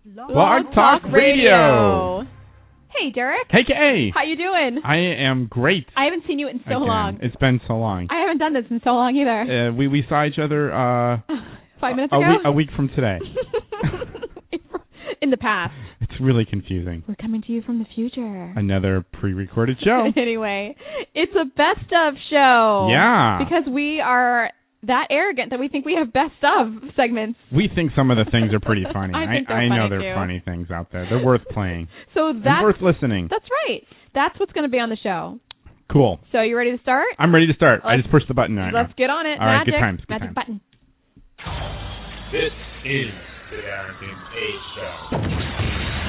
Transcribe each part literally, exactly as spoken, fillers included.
Blog Talk Radio. Hey, Derek. Hey, Kay. How you doing? I am great. I haven't seen you in so Again. long. It's been so long. I haven't done this in so long either. Uh, we we saw each other uh, Five minutes a, ago? week, a week from today. In the past. It's really confusing. We're coming to you from the future. Another pre-recorded show. Anyway, it's a best of show. Yeah. Because we are that arrogant that we think we have best of segments. We think some of the things are pretty funny. I think they're I, I funny know there are too. funny things out there. They're worth playing. So and that's worth listening. That's right. That's what's going to be on the show. Cool. So you ready to start? I'm ready to start. Let's, I just pushed the button right Let's now. get on it. All right, Magic. good times. Good Magic times. button. This is the Derek and Kay Show.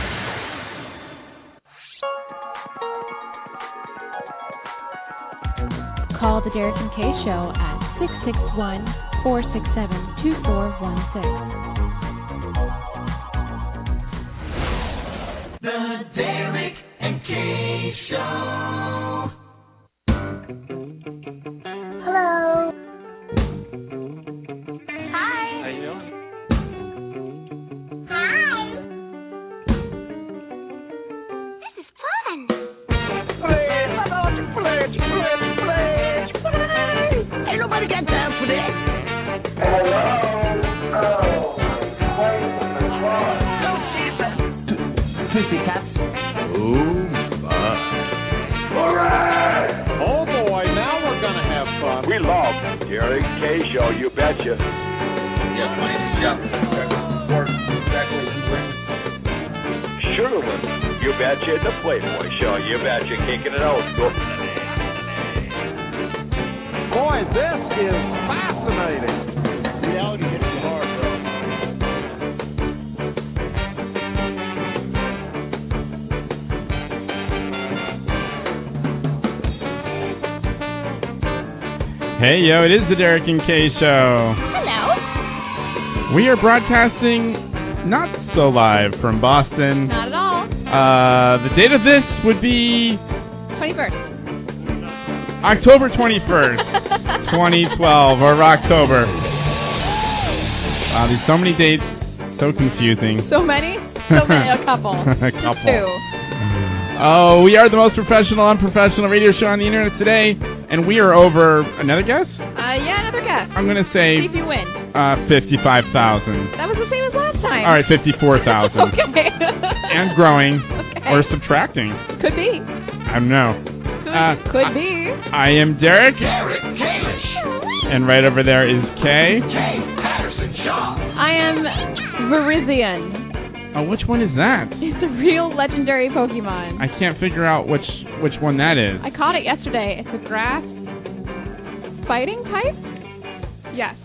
Call the Derek and Kay Show at six six one, four six seven, two four one six. The Derek and Kay Show. Hello. Hi. How you doing? Hi. This is fun. Play, play, play, play, play. Ain't nobody got time for that. Hello. Oh, Twisty Cats. Ooh, fun. Alright. Oh boy, now we're gonna have fun. We love Derek Kay Show, you betcha. Yes, my name is Jeff. Exactly. Sugarland, you betcha. The Playboy Show, you betcha. Kicking it out. Go. Boy, this is fascinating. Reality hits you hard, bro. Hey, yo, it is the Derek and Kay Show. Hello. We are broadcasting not so live from Boston. Not at all. Uh, the date of this would be twenty-first. October twenty-first, twenty twelve, or October. Wow, there's so many dates, so confusing. So many? So many, a couple. A Just couple. two. Oh, we are the most professional, unprofessional radio show on the internet today, and we are over another guess? Uh, yeah, another guess. I'm going to say See if you win. uh, fifty-five thousand. That was the same as last time. All right, fifty-four thousand. Okay. And growing, Okay. or subtracting. Could be. I don't know. Could, Uh, could I, be. I am Derek, Derek Kalish. and right over there is Kay. Kay Patterson Shaw. I am Virizion. Oh, which one is that? It's a real legendary Pokemon. I can't figure out which which one that is. I caught it yesterday. It's a grass fighting type? Yes.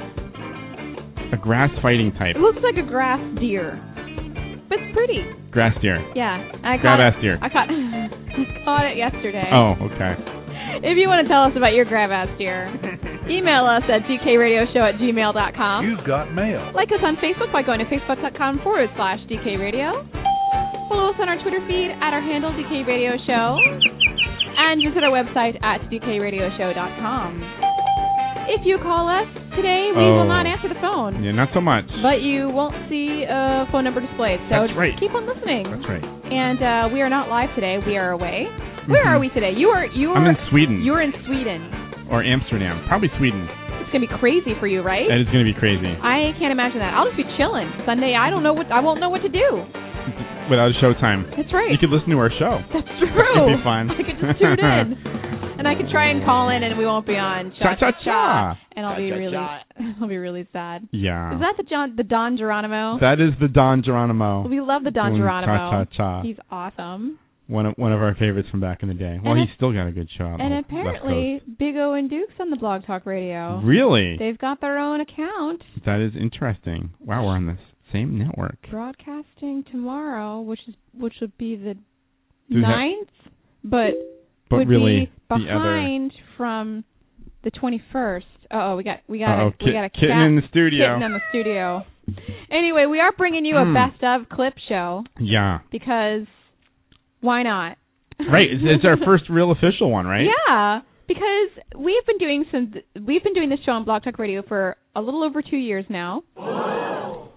A grass fighting type. It looks like a grass deer. But it's pretty. Grass deer. Yeah. I caught Grass it, deer. I caught, I caught it yesterday. Oh, okay. If you want to tell us about your grab-ass deer, email us at d k radio show at gmail dot com. You've got mail. Like us on Facebook by going to facebook.com forward slash dkradio. Follow us on our Twitter feed at our handle D K Radio Show. And visit our website at d k radio show dot com. If you call us today, we Oh. will not answer the phone. Yeah, not so much. But you won't see a phone number displayed. So That's right. keep on listening. That's right. And uh, we are not live today. We are away. Where Mhm. are we today? You are you are I'm in Sweden. You're in Sweden. Or Amsterdam. Probably Sweden. It's gonna be crazy for you, right? That is going to be crazy. I can't imagine that. I'll just be chilling Sunday. I don't know what I won't know what to do. Without a showtime. That's right. You could listen to our show. That's true. That could be fun. I could just tune in, and I could try and call in, and we won't be on cha cha cha, and I'll be really, I'll be really sad. Yeah. Is that the John, the Don Geronimo? That is the Don Geronimo. We love the Don Doing Geronimo. Cha-cha-cha. He's awesome. One of one of our favorites from back in the day. Well, And he's still got a good show out And on the West apparently, Big O and Duke's on the Blog Talk Radio. Coast. Really? They've got their own account. That is interesting. Wow, we're on the same network. Broadcasting tomorrow, which is which would be the Do that- ninth, but But would really, be the other. behind from the twenty-first. Oh, we got we got Uh-oh, a, we kit- got a kitten cat, in the studio. Kitten in the studio. Anyway, we are bringing you a Mm. best of clip show Yeah. because why not? Right. It's, it's our first real official one, right? Yeah, because we've been doing some we've been doing this show on Blog Talk Radio for a little over two years now.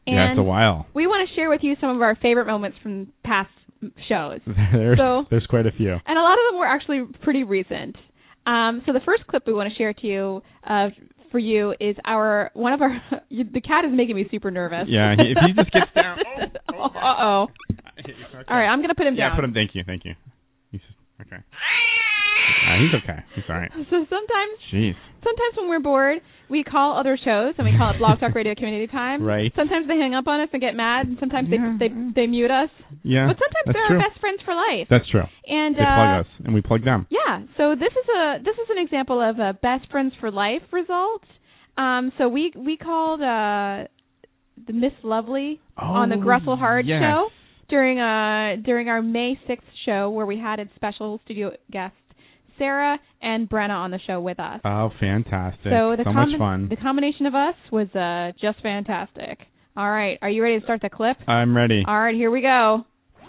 And yeah, it's a while. we want to share with you some of our favorite moments from past shows. there's, so, there's quite a few. And a lot of them were actually pretty recent. Um, so the first clip we want to share to you, uh, for you, is our one of our. The cat is making me super nervous. Yeah, he, if he just gets down. Oh, oh, uh oh. Okay. All right, I'm gonna put him yeah, down. Yeah, put him. Thank you, thank you. He's okay. Uh, he's okay. He's all right. So sometimes, Jeez. sometimes when we're bored, we call other shows and we call it Blog Talk Radio Community Time. Right. Sometimes they hang up on us and get mad, and sometimes Yeah. they, they they mute us. Yeah. But sometimes that's they're true. our best friends for life. That's true. And they uh, plug us, and we plug them. Yeah. So this is a this is an example of a best friends for life result. Um. So we we called uh the Miss Lovely oh, on the Grussel Hard yes. show during uh during our May sixth show where we had a special studio guest Sarah and Brenna on the show with us. Oh, fantastic. So, the so com- much fun. The combination of us was uh, just fantastic. All right. Are you ready to start the clip? I'm ready. All right. Here we go.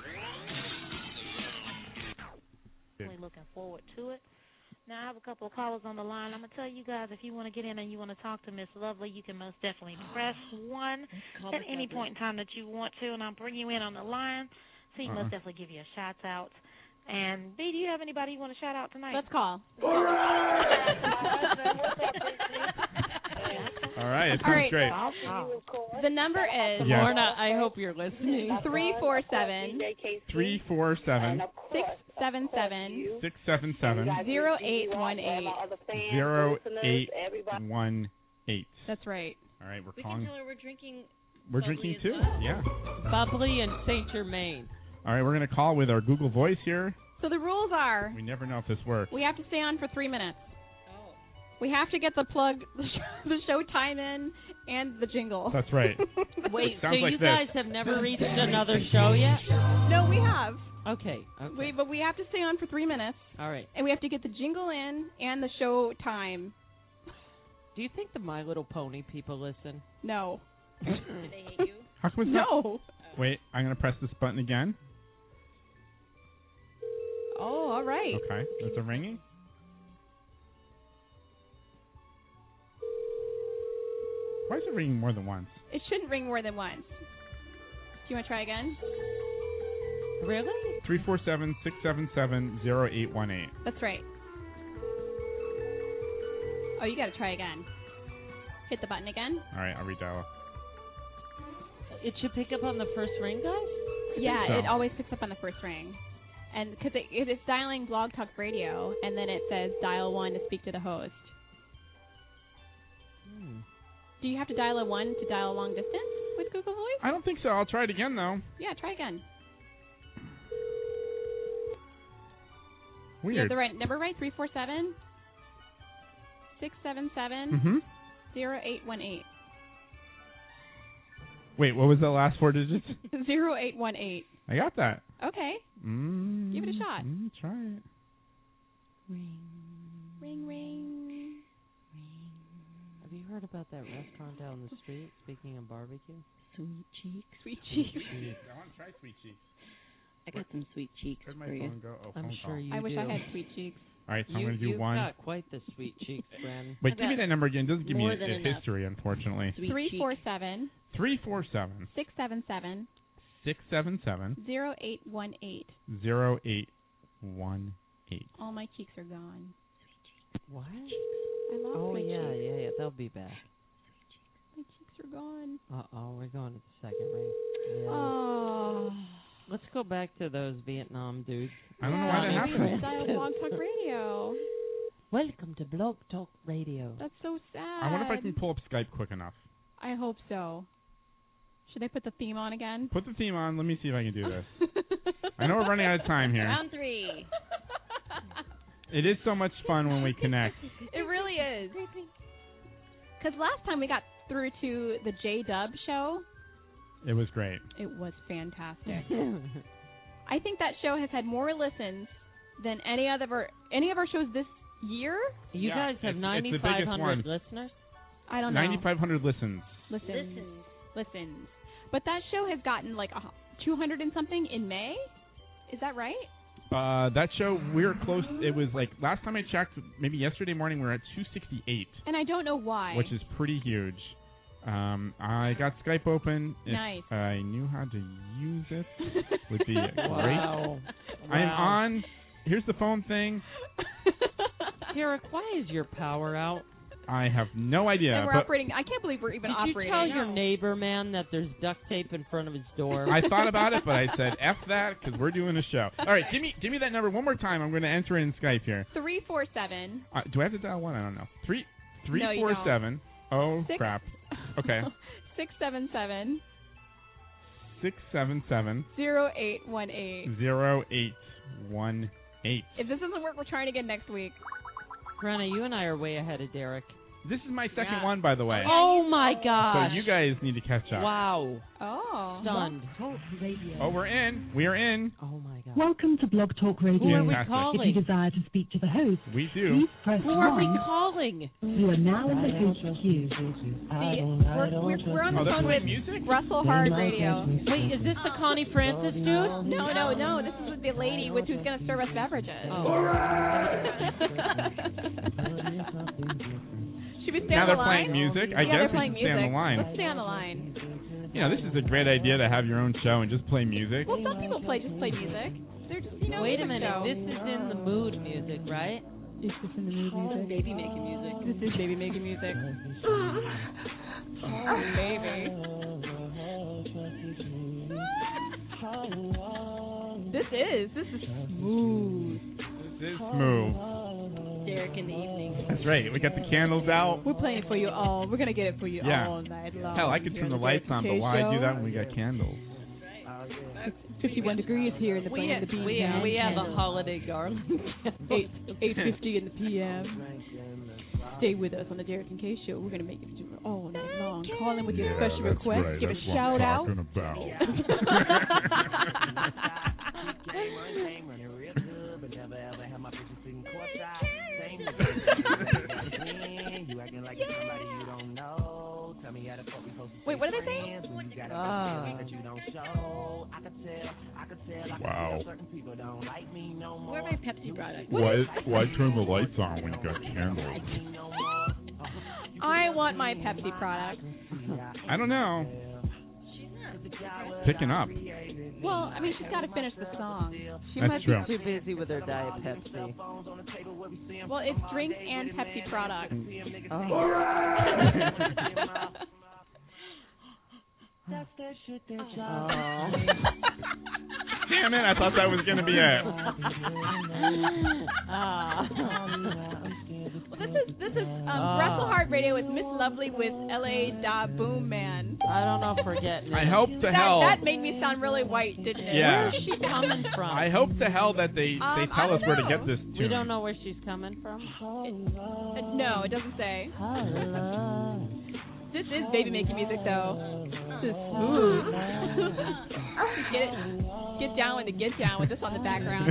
Really looking forward to it. Now, I have a couple of callers on the line. I'm going to tell you guys, if you want to get in and you want to talk to Miss Lovely, you can most definitely press one at any point in time that you want to, and I'll bring you in on the line, so you uh-uh. most definitely give you a shout-out. And, B, do you have anybody you want to shout out tonight? Let's call. All right. It sounds All right. great. The number is... Yes. Lorna, I hope you're listening. three four seven three four seven six seven seven six seven seven zero eight one eight zero eight one eight. That's right. All right. We're We calling. can tell her we're drinking. We're bubbly drinking as too. well. Yeah. Bubbly and Saint Germain. All right. We're going to call with our Google Voice here. So the rules are... We never know if this works. We have to stay on for three minutes. Oh. We have to get the plug, the show, the show time in, and the jingle. That's right. Wait, so sounds like you this. guys have never reached another show yet? No, we have. Okay. okay. We, but we have to stay on for three minutes, All right. and we have to get the jingle in and the show time. Do you think the My Little Pony people listen? No. Do they hate you? How come it's No. not? Wait, I'm going to press this button again. Oh, all right. Okay. Is it ringing? Why is it ringing more than once? It shouldn't ring more than once. Do you want to try again? Really? three four seven six seven seven zero eight one eight. That's right. Oh, you got to try again. Hit the button again. All right, I'll redial. It should pick up on the first ring, guys? Yeah, so. it always picks up on the first ring. And because it, it, it's dialing Blog Talk Radio, and then it says dial one to speak to the host. Hmm. Do you have to dial a one to dial a long distance with Google Voice? I don't think so. I'll try it again, though. Yeah, try again. Weird. You have the right number, right? three four seven six seven seven Mm-hmm. zero eight one eight. Wait, what was the last four digits? zero eight one eight. I got that. Okay. Mm, Give it a shot. Mm, try it. Ring. Ring, ring. Ring. Have you heard about that restaurant down the street, speaking of barbecue? Sweet cheeks. Sweet cheeks. I want to try Sweet Cheeks. I got some sweet cheeks Where'd my for you. phone go? Oh, I'm phone sure call. you I wish do. I had sweet cheeks. All right, so you, I'm going to do you've one. got quite the sweet cheeks, Bren. Wait, I give me got that number again. It doesn't give me more a, than a enough. history, unfortunately. Sweet Three cheeks. four seven three four seven six seven seven six seven seven zero eight one eight. zero eight one eight. All my cheeks are gone. What? I lost Oh, my yeah, cheeks. yeah, yeah. They'll be back. My cheeks are gone. Uh-oh, we're going to the second ring. Yeah. Oh. Let's go back to those Vietnam dudes. I don't know Yeah, why that maybe happened. we should dial Blog Talk Radio. Welcome to Blog Talk Radio. That's so sad. I wonder if I can pull up Skype quick enough. I hope so. Should I put the theme on again? Put the theme on. Let me see if I can do this. I know we're running out of time here. Round three. It is so much fun when we connect. It really is. Because last time we got through to the J-Dub show, It was great. it was fantastic. I think that show has had more listens than any other of our, any of our shows this year. You Yeah, guys have it's- it's the ninety-five biggest one. hundred listeners? I don't know. ninety-five hundred listens. Listens. Listens. Listens. But that show has gotten like a two hundred and something in May. Is that right? Uh, that show, we were close. It was like, last time I checked, maybe yesterday morning, we were at two sixty-eight, And I don't know why. which is pretty huge. Um, I got Skype open. If Nice. I knew how to use it, would be great. Wow. I am Wow. on. Here's the phone thing. Derek, why is your power out? I have no idea. And we're but operating. I can't believe we're even Did operating. you tell your neighbor, man, that there's duct tape in front of his door? I thought about it, but I said F that because we're doing a show. All right, give me give me that number one more time. I'm going to enter it in Skype here. Three four seven. Uh, do I have to dial one? I don't know. Three three No, you four don't. seven. Oh Six. crap. Okay. Six seven seven Six seven seven zero eight one eight. zero eight one eight. If this doesn't work, we're trying again next week. Grana, you and I are way ahead of Derek. This is my second Yeah. one, by the way. Oh, my gosh. So you guys need to catch up. Wow. Oh. Stunned. Oh, we're in. We are in. Oh, my God. Welcome to Blog Talk Radio. Who are we Fantastic. calling? If you desire to speak to the host, We do. please press Who are we one. calling? You are now in the host queue. See, we're, we're, we're on the Oh, they're phone with playing music? Russell Hard Radio. Wait, is this the Connie Francis dude? No, no, no. This is with the lady with who's going to serve us beverages. Oh. Should we stay Now on they're the line? playing music. I yeah, guess they're we playing can stay on music. the line. Let's stay on the line. You know, this is a great idea to have your own show and just play music. Well, some people play just play music. They're just, you know, Wait a music minute. show. This is in the mood music, right? Is this in the mood music? Baby making music. This is baby making music. Oh, baby. This is. This is smooth. This is smooth. Derek in the evening. That's right. We got the candles out. We're playing it for you all. We're gonna get it for you Yeah. all night long. Hell, I could turn the lights on, but why do that when we got candles? fifty-one degrees here in the We in the have, B. we have, we have a holiday garland. eight eight fifty in the P M. Stay with us on the Derek and Kay Show. We're gonna make it do it all night long. Call in with your special request. Right. Give That's a what shout I'm out. talking about. Wait, what did they say? Ah. Wow. Where are my Pepsi products? Why, why turn the lights on when you got candles? I want my Pepsi product. I don't know. Picking up. Well, I mean, she's got to finish the song. She That's might true. be too busy with her Diet Pepsi. Well, it's drinks and Pepsi products. Oh. That's that shit that Oh. y'all. Damn it, I thought that was going to be it. Ah. Well, this is this is um, Ah. Russell Hard Radio with Miss Lovely with L A Da Boom Man. I don't know if we're getting it. I hope to That, hell. that made me sound really white, didn't it? Yeah. Where's she coming from? I hope to hell that they, Um, they I tell us don't where to know. get this tune. We don't know where she's coming from. Uh, no, it doesn't say. This is baby making music, though. This is smooth. get it, get down with the get down with this on the background.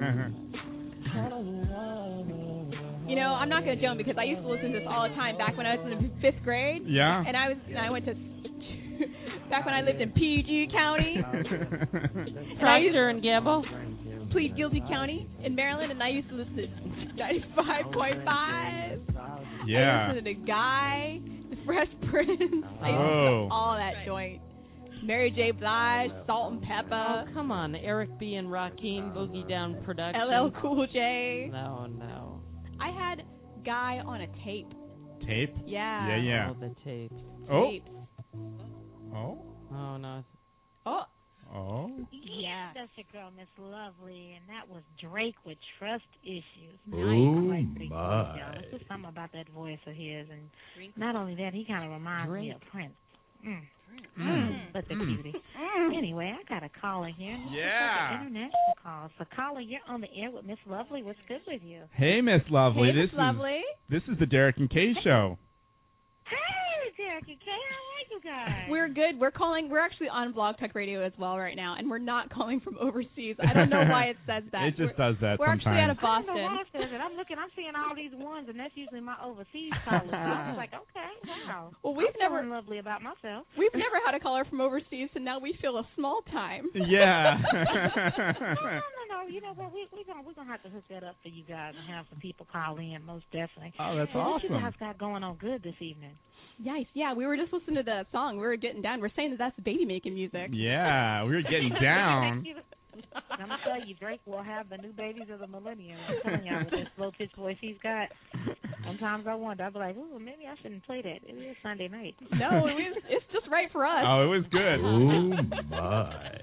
You know, I'm not going to joke because I used to listen to this all the time back when I was in fifth grade. Yeah. And I was, and I went to back when I lived in P G County. Procter and Gamble. Plead Guilty County in Maryland, and I used to listen to ninety-five point five. Yeah. I listened to Guy, The Fresh Prince. I used to listen Oh. to all that joint. Mary J. Blige, Salt and Oh, Pepper, come on. Eric B. and Rakim, Boogie Down Productions. L L Cool J. No, no. I had Guy on a tape. Tape? Yeah. Yeah, yeah. Oh, the tapes. Oh. Tapes. Oh. Oh, no. Oh. Oh. Yeah, that's your girl, Miss Lovely, and that was Drake with Trust Issues. Oh, Nice, pretty my. cool, y'all. There's just something about that voice of his, and not only that, he kind of reminds me of Prince. Mm. Mm. But the Mm. cutie. Anyway, I got a caller here. and this is Yeah. like an international call. So, caller, you're on the air with Miss Lovely. What's good with you? Hey, Miss Lovely. Hey, this Miss Lovely. is this is the Derek and Kay Show. Hey, Derek and Kay, how are you guys? We're good. We're calling. We're actually on Blog Talk Radio as well right now, and we're not calling from overseas. I don't know why it says that. It just we're, does that We're actually out sometimes. of I don't know Boston. why it says it. I'm looking, I'm seeing all these ones, and that's usually my overseas callers. So I was like, okay, wow. Well, we've I'm never feeling lovely about myself. we've never had a caller from overseas, and now we feel a small time. Yeah. no, no, no. so you know what? We we gonna we gonna have to hook that up for you guys and have some people call in, most definitely. Oh, that's so awesome. What you guys got going on good this evening? Nice. Yeah, we were just listening to the song. We were getting down. We're saying that that's baby making music. Yeah, we were getting down. I'm gonna tell you, Drake will have the new babies of the millennium. I'm telling y'all, with this low pitched voice he's got. Sometimes I wonder, I'll be like, ooh, maybe I shouldn't play that. It is Sunday night. No, it was, it's just right for us. Oh, it was good. Oh my.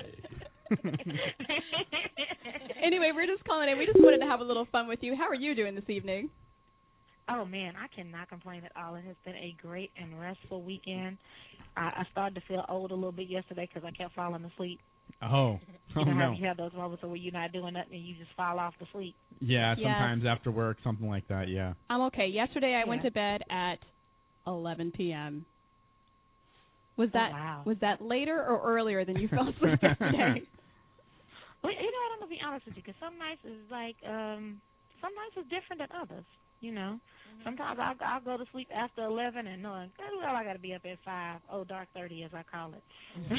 Anyway, we're just calling in. We just wanted to have a little fun with you. How are you doing this evening? Oh, man, I cannot complain at all. It has been a great and restful weekend. I, I started to feel old a little bit yesterday because I kept falling asleep. Oh, oh you know no. how you have those moments where you're not doing nothing and you just fall off to sleep? Yeah, Yeah. sometimes after work, something like that, yeah. I'm okay. Yesterday I Yeah. went to bed at eleven p.m. Was that oh, wow. was that later or earlier than you fell asleep yesterday? Well, you know, I'm going to be honest with you, because some nights is like, um, some nights is different than others, you know. Mm-hmm. Sometimes I'll, I'll go to sleep after eleven and knowing, well, I got to be up at five, oh, dark thirty as I call it.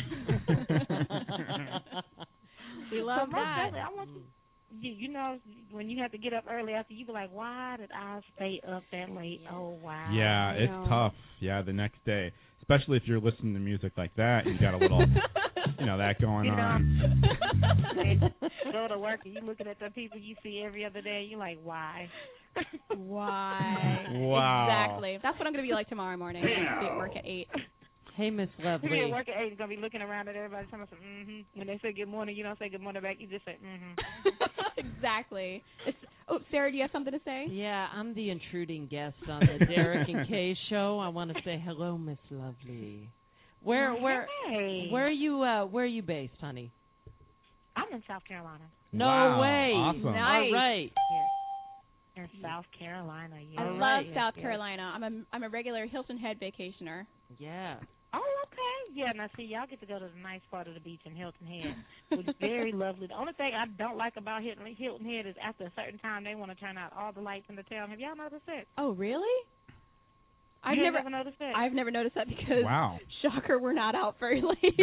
We love so that. I want you, you, you know, when you have to get up early after, you be like, why did I stay up that late? Oh, wow. Yeah, it's know. tough, yeah, the next day. Especially if you're listening to music like that, you got a little, you know, that going You know, on. go to work and you looking at the people you see every other day, you're like, why? Why? Wow. Exactly. That's what I'm going to be like tomorrow morning. I'm going to be at work at eight. Hey, Miss You're going to be Lovely. at work at eight, you're going to be looking around at everybody telling us, mm-hmm. When they say good morning, you don't say good morning back, you just say, mm-hmm. Exactly. It's, oh, Sarah, do you have something to say? Yeah, I'm the intruding guest on the Derek and Kay show. I want to say hello, Miss Lovely. Where, where, Hey. where are you? Uh, where are you based, honey? I'm in South Carolina. No Wow, way. awesome. Nice. All right. In South Carolina, yeah. I All love right. South Yes. Carolina. I'm a I'm a regular Hilton Head vacationer. Yeah. Oh, okay. Yeah, now see, y'all get to go to the nice part of the beach in Hilton Head, which is very lovely. The only thing I don't like about Hilton, Hilton Head is after a certain time they want to turn out all the lights in the town. Have y'all noticed that? Oh, really? I've you never, never noticed that. I've never noticed that because, Wow. shocker, we're not out very late.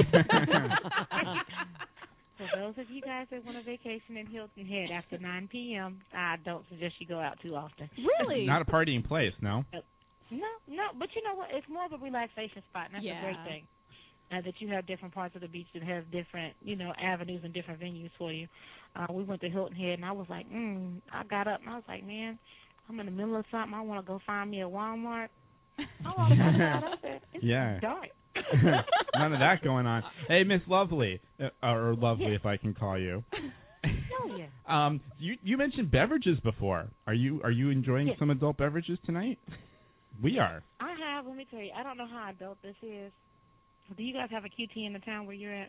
For those of you guys that want a vacation in Hilton Head after nine p.m., I don't suggest you go out too often. Really? Not a partying place, no? No, no, but you know what? It's more of a relaxation spot, and that's Yeah. a great thing. Uh, that you have different parts of the beach that have different, you know, avenues and different venues for you. Uh, we went to Hilton Head, and I was like, mm, I got up, and I was like, man, I'm in the middle of something. I want to go find me a Walmart. I want to go out there. It's Yeah. dark. None of that going on. Hey, Miss Lovely, uh, or Lovely Yes. if I can call you. Oh, yeah. Um, you you mentioned beverages before. Are you are you enjoying Yes. some adult beverages tonight? We are. I have, let me tell you, I don't know how adult this is. Do you guys have a Q T in the town where you're at?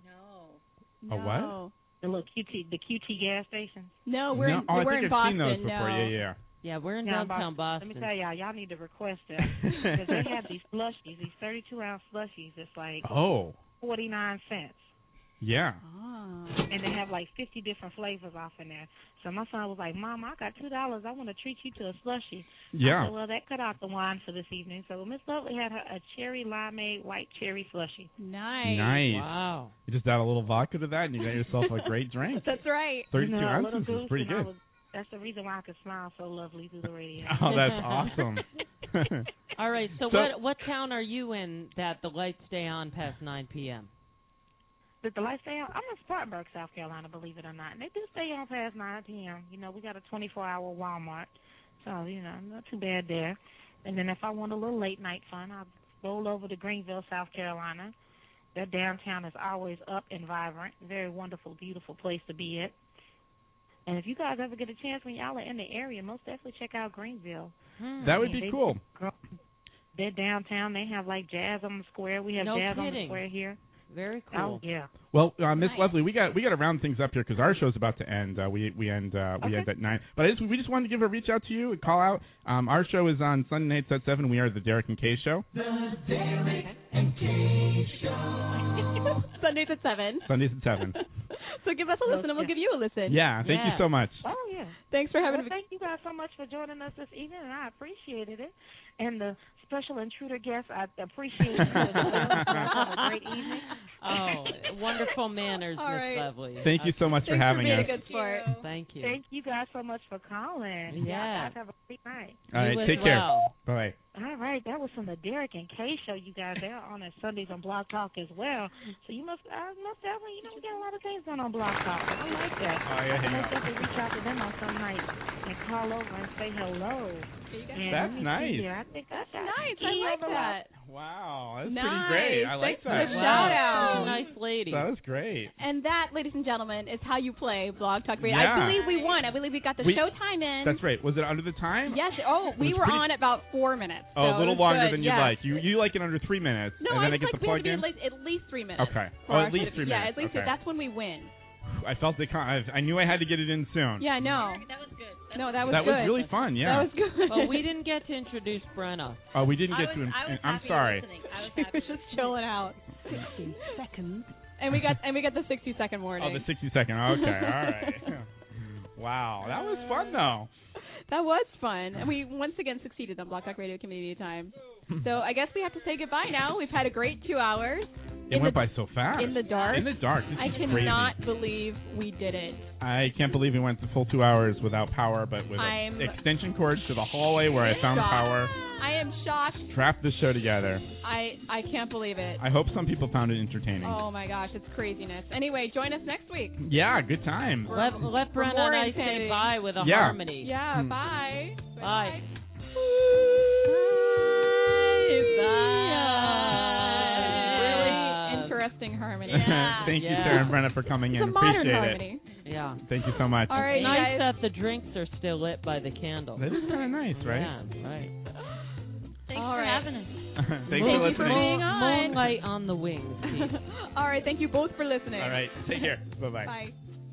No. A what? No. The little Q T, the Q T gas station? No, we're no, in, oh, I we're think in I've Boston. seen those before. No. Yeah, yeah. Yeah, we're in Yeah, downtown Boston. Let me tell y'all, y'all need to request that. Because they have these slushies, these thirty-two ounce slushies. It's like Oh, forty-nine cents. yeah. Ah. And they have like fifty different flavors off in there. So my son was like, Mom, I got two dollars. I want to treat you to a slushie. I Yeah. said, well, that cut out the wine for this evening. So Miss Lovely had her a cherry limeade white cherry slushie. Nice. Nice. Wow. You just add a little vodka to that, and you got yourself a great drink. That's right. Thirty-two You know, a little ounces is goose, pretty and I good. was- that's the reason why I could smile so lovely through the radio. Oh, that's awesome. All right. So, So- what what town are you in that the lights stay on past nine p.m.? Did the lights stay on? I'm in Spartanburg, South Carolina, believe it or not. And they do stay on past nine p.m. You know, we got a twenty-four hour Walmart. So, you know, not too bad there. And then if I want a little late night fun, I'll roll over to Greenville, South Carolina. Their downtown is always up and vibrant. Very wonderful, beautiful place to be at. And if you guys ever get a chance when y'all are in the area, most definitely check out Greenville. That would I mean, be they- cool. They're downtown. They have, like, jazz on the square. We have No jazz on the kidding. square here. Very Oh, cool. yeah. Well, uh, Miss Nice. Leslie, we got we got to round things up here because our show's about to end. Uh, we we end uh, we Okay. end at nine. But I just, we just wanted to give a reach out to you and call out. Um, our show is on Sunday nights at seven. We are the Derek and Kay Show. Sundays at seven. Sundays at seven. So give us a listen, and we'll give you a listen. Yeah. Thank you Yeah. so much. Oh, yeah. Thanks for having Well, me. thank you guys so much for joining us this evening, and I appreciated it. And the special intruder guest, I appreciate you as well. You guys have a great evening. Oh, wonderful manners, All Miss right. Lovely. Thank you so much Thanks for having for being us. a good sport. Thank you. Thank you guys so much for calling. Yeah. You guys have a great night. All right, You as take care. well. Bye. All right, that was from the Derek and Kay show, you guys. They're on at Sundays on Blog Talk as well. So you must, uh, most definitely, you know, we got a lot of things going on Blog Talk. I like that. Oh, yeah, So yeah. most definitely reach out to them on some night and call over and say hello. And That's let me see nice. here. I think I got Nice. E I like on the that. Wow, that's Nice. pretty great. I like Thanks for that. the shout out. Such a nice lady. That was great. And that, ladies and gentlemen, is how you play Blog Talk Radio. Yeah. I believe we won. I believe we got the We- show time in. That's right. Was it under the time? Yes. Oh, we It was were pretty- on about four minutes. Oh, so a little it was longer good. than you'd yes. like. You you like it under three minutes, No, and I then just it gets like the we have plug to do in. at least, at least three minutes. Okay. for Oh, our at least show to- three Yeah, minutes. at least Okay. that's when we win. I felt the con- I, I knew I had to get it in soon. Yeah, no. That was good. That No, that was that good. was really fun. Yeah. That was good. Well, we didn't get to introduce Brenna. Oh, we didn't I get was, to. In- I was I'm happy sorry. listening. I was He happy was just chilling out. sixty seconds. And we got and we got the sixty second warning. Oh, the sixty second. Okay. All right. Wow, that was fun though. That was fun. And we once again succeeded on Blog Talk Radio Community Time. So I guess we have to say goodbye now. We've had a great two hours. It in went the, by so fast. In the dark. In the dark. This I is cannot crazy. believe we did it. I can't believe we went the full two hours without power, but with I'm an extension cord to the hallway where I found shocked. power. I am shocked. Trapped the show together. I, I can't believe it. I hope some people found it entertaining. Oh my gosh, it's craziness. Anyway, join us next week. Yeah, good time. Let, let For Brenna more and I say insanity. bye with a Yeah. harmony. Yeah, Hmm. bye. Bye. Bye. Really interesting harmony. Thank you, Yeah. Sarah and Brenna, for coming It's in. a modern Appreciate harmony. Yeah. it. Thank you so much. All right, Nice guys. that the drinks are still lit by the candle. That is kind of nice, right? Yeah, right. Thanks All for right. having us. Thanks Thank for you for listening. being on. Moonlight on the wings. Pete. All right, thank you both for listening. All right, take care. Bye-bye. Bye.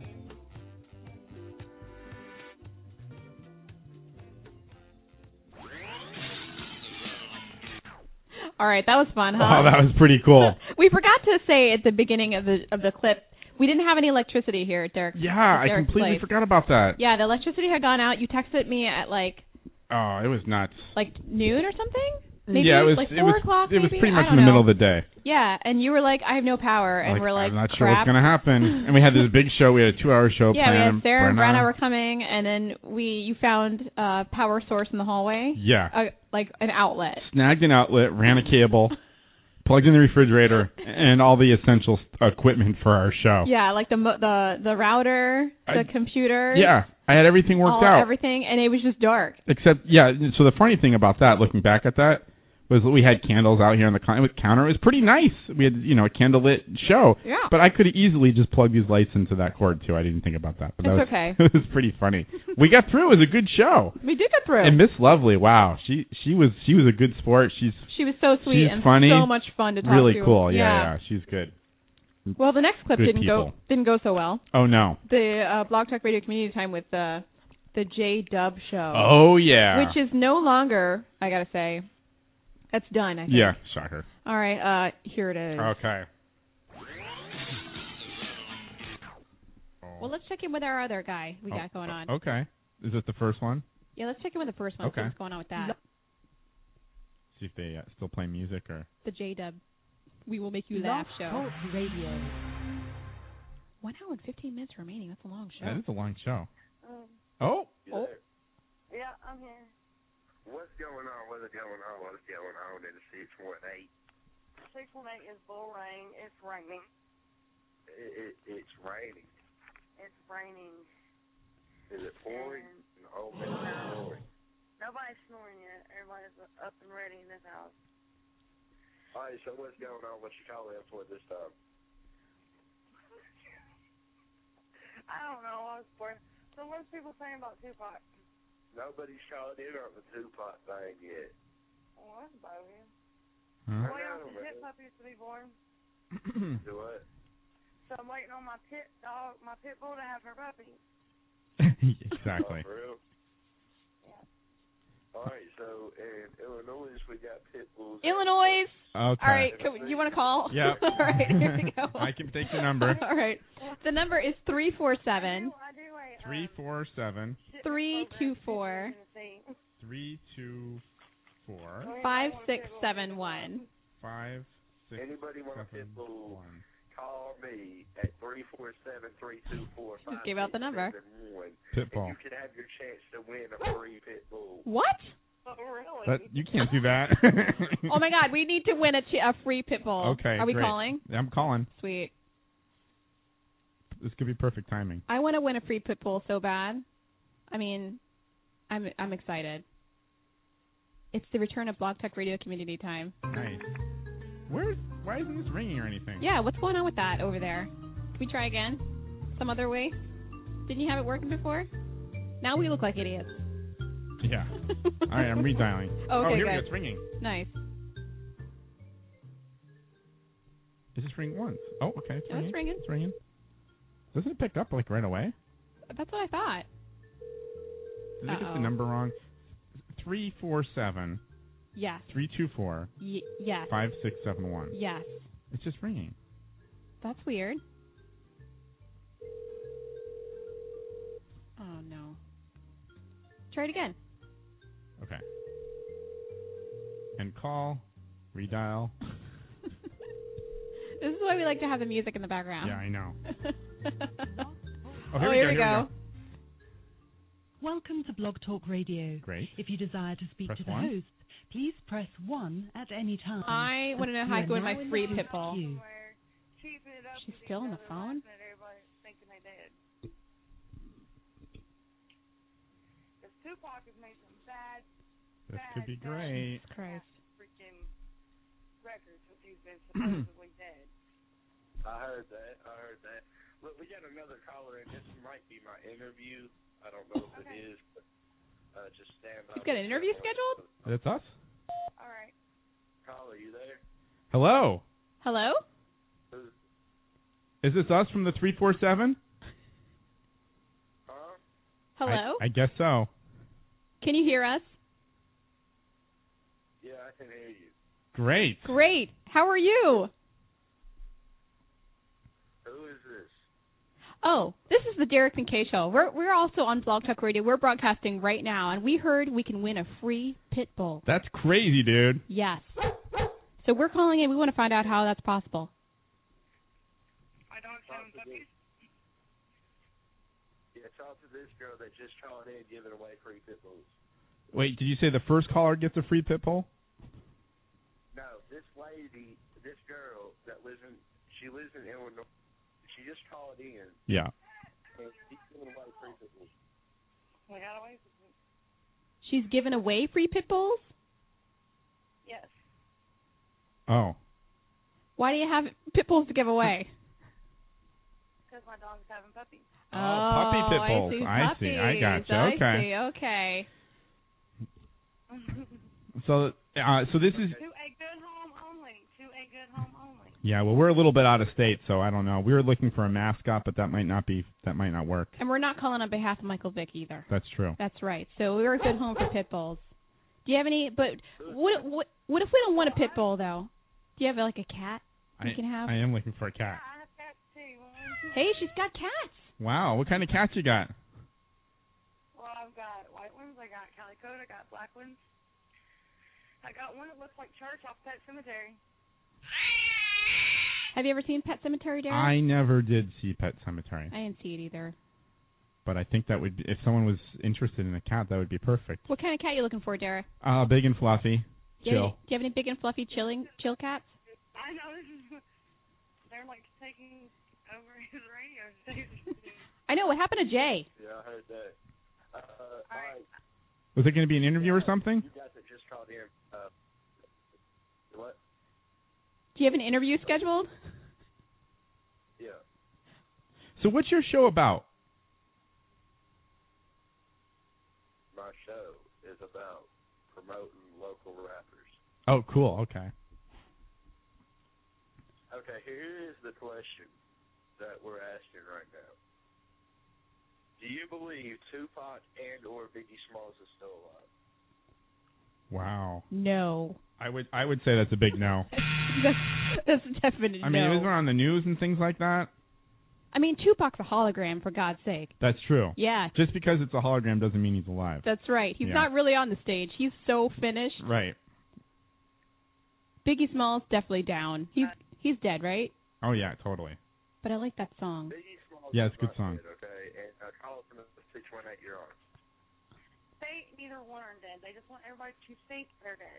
All right, that was fun, huh? Oh, that was pretty cool. We forgot to say at the beginning of the of the clip, we didn't have any electricity here at Derek's. Yeah, at I Derek's completely place. forgot about that. Yeah, the electricity had gone out. You texted me at like Oh, it was nuts. like noon or something. Maybe yeah, it was. like it four was. o'clock. It was maybe? pretty much I in the don't middle know. of the day. Yeah, and you were like, I have no power, and Like, we're like, I'm not sure what's crap. gonna happen. And we had this big show. We had a two-hour show Yeah, we planned. had Sarah and Brenna. Brenna were coming, and then we you found a power source in the hallway. Yeah. A, like an outlet. Snagged an outlet, ran a cable, plugged in the refrigerator, and all the essential equipment for our show. Yeah, like the mo- the the router, the I- computer. Yeah, I had everything worked all, out. Everything, and it was just dark. Except, yeah, so the funny thing about that, looking back at that, was that we had candles out here on the con- counter. It was pretty nice. We had, you know, a candlelit show. Yeah. But I could have easily just plugged these lights into that cord, too. I didn't think about that. But that It's was, okay. It was pretty funny. We got through. It was a good show. We did get through. And Miss Lovely, wow, she she was she was a good sport. She's She was so sweet she's and funny. so much fun to talk really to. cool. Yeah, yeah, she's good. Well, the next clip Good didn't go people. didn't go so well. Oh no. The uh, Blog Talk Radio Community Time with the the J Dub show. Oh yeah. Which is no longer, I gotta say, that's done. I think. Yeah, shocker. All right, uh, here it is. Okay. Well, let's check in with our other guy we Oh, got going on. Okay. Is this the first one? Yeah, let's check in with the first one. Okay. See what's going on with that. See if they uh, still play music or. The J Dub, we will make you laugh show. Talk Radio. One hour and fifteen minutes remaining. That's a long show. That is a long show. Um, Oh. Oh. yeah, I'm here. What's going on? What's going on? What's going on in the six one eight? six one eight is bull rain. It's raining. It, it, it's raining. It's raining. Is it pouring? And No, it's not pouring. nobody's snoring yet. Everybody's up and ready in this house. All right, so what's going on? What you calling in for this time? I don't know. I was bored. So what's people saying about Tupac? Nobody's called in on the Tupac thing yet. Oh, that's about him. Huh? I'm waiting on know, some man. pit puppies to be born. Do what? So I'm waiting on my pit dog, my pit bull to have her puppy. Exactly. Oh, for real? Yeah. All right, so in Illinois we got pit bulls. Illinois. Okay. All right, can, you want to call? Yeah. All right, here we go. I can take the number. All right. The number is three four seven I do a Three four seven three two four three two four five six seven one. five six Anybody want a seven pit bull? one. call me at three four seven, three two four, five Just gave out the number. Pitbull. And you could have your chance to win a free pit bull. What? Oh, really? That, you can't do that. Oh, my God. We need to win a, ch- a free pit bull. Okay, Are we great. calling? I'm calling. Sweet. This could be perfect timing. I want to win a free pit bull so bad. I mean, I'm I'm excited. It's the return of Blog Talk Radio Community Time. Nice. Where's, why isn't this ringing or anything? Yeah, what's going on with that over there? Can we try again? Some other way? Didn't you have it working before? Now we look like idiots. Yeah. All right, I'm redialing. Okay, oh, here we good. go. It's ringing. Nice. It just ring once. Oh, okay. It's Yeah, ringing. it's ringing. It's ringing. Doesn't it pick up like right away? That's what I thought. Did I get Uh-oh. the number wrong? Three four seven. Yes. Three two four. Y- yes. Five six seven one. Yes. It's just ringing. That's weird. Oh, no. Try it again. Okay. And call. Redial. This is why we like to have the music in the background. Yeah, I know. Oh, here, here, we, go, we here go. we go. Welcome to Blog Talk Radio. Great. If you desire to speak Press to the one. host, please press one at any time. I want to know how I You can win are my now free in the pit bull. queue. Cheaping it up She's with still each on the other, phone? laughing at everybody thinking they did. Because Tupac has made some bad, This bad, could be bad great. Christ. freaking records since he's been supposedly dead. I heard that. I heard that. Look, we got another caller, and this might be my interview. I don't know if Okay. it is, but uh, just stand by. You've got an interview scheduled? That's us? All right. Caller, you there? Hello. Hello? Who's, Is this us from the three four seven? huh? Hello? I, I guess so. Can you hear us? Yeah, I can hear you. Great. Great. How are you? Who is this? Oh, this is the Derek and Kay Show. We're we're also on Blog Talk Radio. We're broadcasting right now, and we heard we can win a free pit bull. That's crazy, dude. Yes. So we're calling in. We want to find out how that's possible. I don't sound puppies. Yeah, talk to this girl that just called in giving away free pit bulls. Wait, did you say the first caller gets a free pit bull? No, this lady, this girl that lives in, she lives in Illinois. She just called in, Yeah. and she's giving away free pit bulls. We got away from it. She's giving away free pit bulls? Yes. Oh. Why do you have pit bulls to give away? Because my dog's having puppies. Oh, puppy pit bulls. I see. I Puppies. see. I gotcha. I Okay. see. Okay. So, uh, so this is. To a good home only. To a good home only. Yeah, well, we're a little bit out of state, so I don't know. We were looking for a mascot, but that might not be. That might not work. And we're not calling on behalf of Michael Vick either. That's true. That's right. So we're a good home for pit bulls. Do you have any? But what? What? What if we don't want a pit bull though? Do you have like a cat you I, can have? I am looking for a cat. I have cats too. Hey, she's got cats. Wow, what kind of cat you got? Well, I've got white ones. I got calico. I got black ones. I got one that looks like Church off Pet Cemetery. Have you ever seen Pet Cemetery, Derek? I never did see Pet Cemetery, I didn't see it either. but I think that would be, if someone was interested in a cat, that would be perfect. What kind of cat are you looking for, Derek? Uh, big and fluffy, Do you, have chill. any, do you have any big and fluffy chilling chill cats? I know this is. They're like taking over his radio station. I know. What happened to Jay? Yeah, I heard that. Uh, all right. Was it going to be an interview or something? You guys that just called in. Uh, what? Do you have an interview scheduled? Yeah. So what's your show about? My show is about promoting local rappers. Oh, cool. Okay. Okay, here is the question that we're asking right now. Do you believe Tupac and or Biggie Smalls is still alive? Wow. No. I would I would say that's a big no. that's, that's a definite I mean, no. isn't it on the news and things like that? I mean, Tupac's a hologram, for God's sake. That's true. Yeah. Just because it's a hologram doesn't mean he's alive. That's right. He's Yeah. not really on the stage. He's so finished. Right. Biggie Smalls definitely down. He's he's dead, right? Oh yeah, totally. But I like that song. Biggie Smalls Yeah, it's a is good song. my kid, okay, and uh, call it from the six one eight. You're on. They neither one are dead. They just want everybody to think they're dead.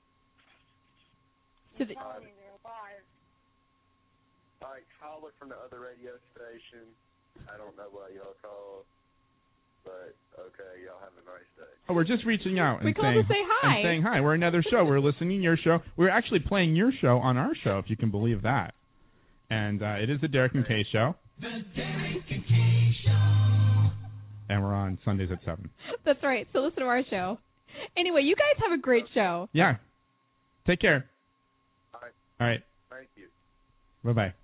So the, telling you they're alive. All right, call it from the other radio station. I don't know why y'all call, but okay, y'all have a nice day. Oh, we're just reaching out and we called saying to say hi. and saying hi. We're another show. We're listening to your show. We're actually playing your show on our show, if you can believe that. And uh, it is the Derek and Kay Show. The Derek and Kay Show. And we're on Sundays at seven. That's right. So listen to our show. Anyway, you guys have a great show. Yeah. Take care. All right. All right. Thank you. Bye-bye.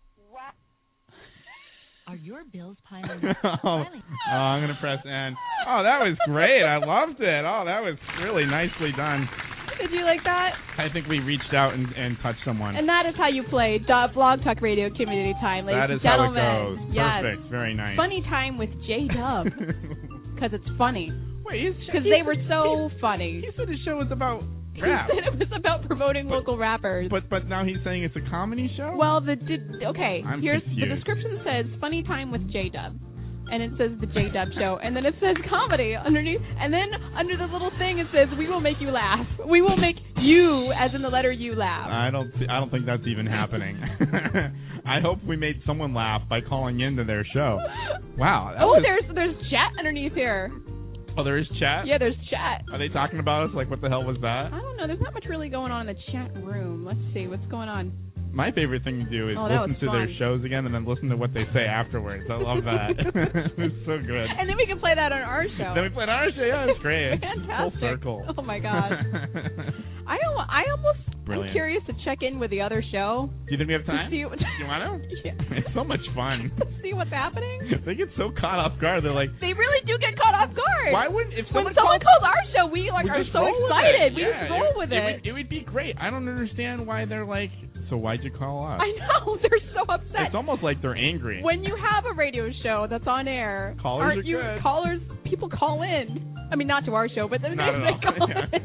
Are your bills piling up? oh, oh, I'm going to press N. Oh, that was great. I loved it. Oh, that was really nicely done. Did you like that? I think we reached out and, and touched someone. And that is how you play dot Blog Talk Radio Community Time, ladies that is and gentlemen. how it goes. Yes. Perfect. Very nice. Funny Time with J Dub. Because it's funny. Wait, because they were so funny. He said his show was about rap. He said it was about promoting but, local rappers. But but now he's saying it's a comedy show? Well, the did, okay, I'm here's confused. the description says Funny Time with J Dub. And it says the J Dub Show, and then it says comedy underneath, and then under the little thing it says we will make you laugh. We will make you, as in the letter U, laugh. I don't th- I don't think that's even happening. I hope we made someone laugh by calling into their show. Wow. That oh, was... there's there's chat underneath here. Oh, there is chat? Yeah, there's chat. Are they talking about us? Like, what the hell was that? I don't know. There's not much really going on in the chat room. Let's see what's going on. My favorite thing to do is oh, listen to fun. their shows again and then listen to what they say afterwards. I love that. It's so good. And then we can play that on our show. Then we play on our show. Yeah, it's great. Fantastic. Full circle. Oh my gosh. I don't. I almost. Brilliant. I'm curious to check in with the other show. Do you think we have time? See what, you want to? Yeah. It's so much fun. See what's happening. They get so caught off guard. They're like. They really do get caught off guard. Why wouldn't if when someone, someone calls, calls our show, we like we are just so roll excited. With it. We Yeah, just roll it, with it. it. Would, it would be great. I don't understand why they're like. So why'd you call us? I know they're so upset. It's almost like they're angry. When you have a radio show that's on air, callers aren't are you good. Callers, people call in. I mean, not to our show, but they, not they at call all. Yeah.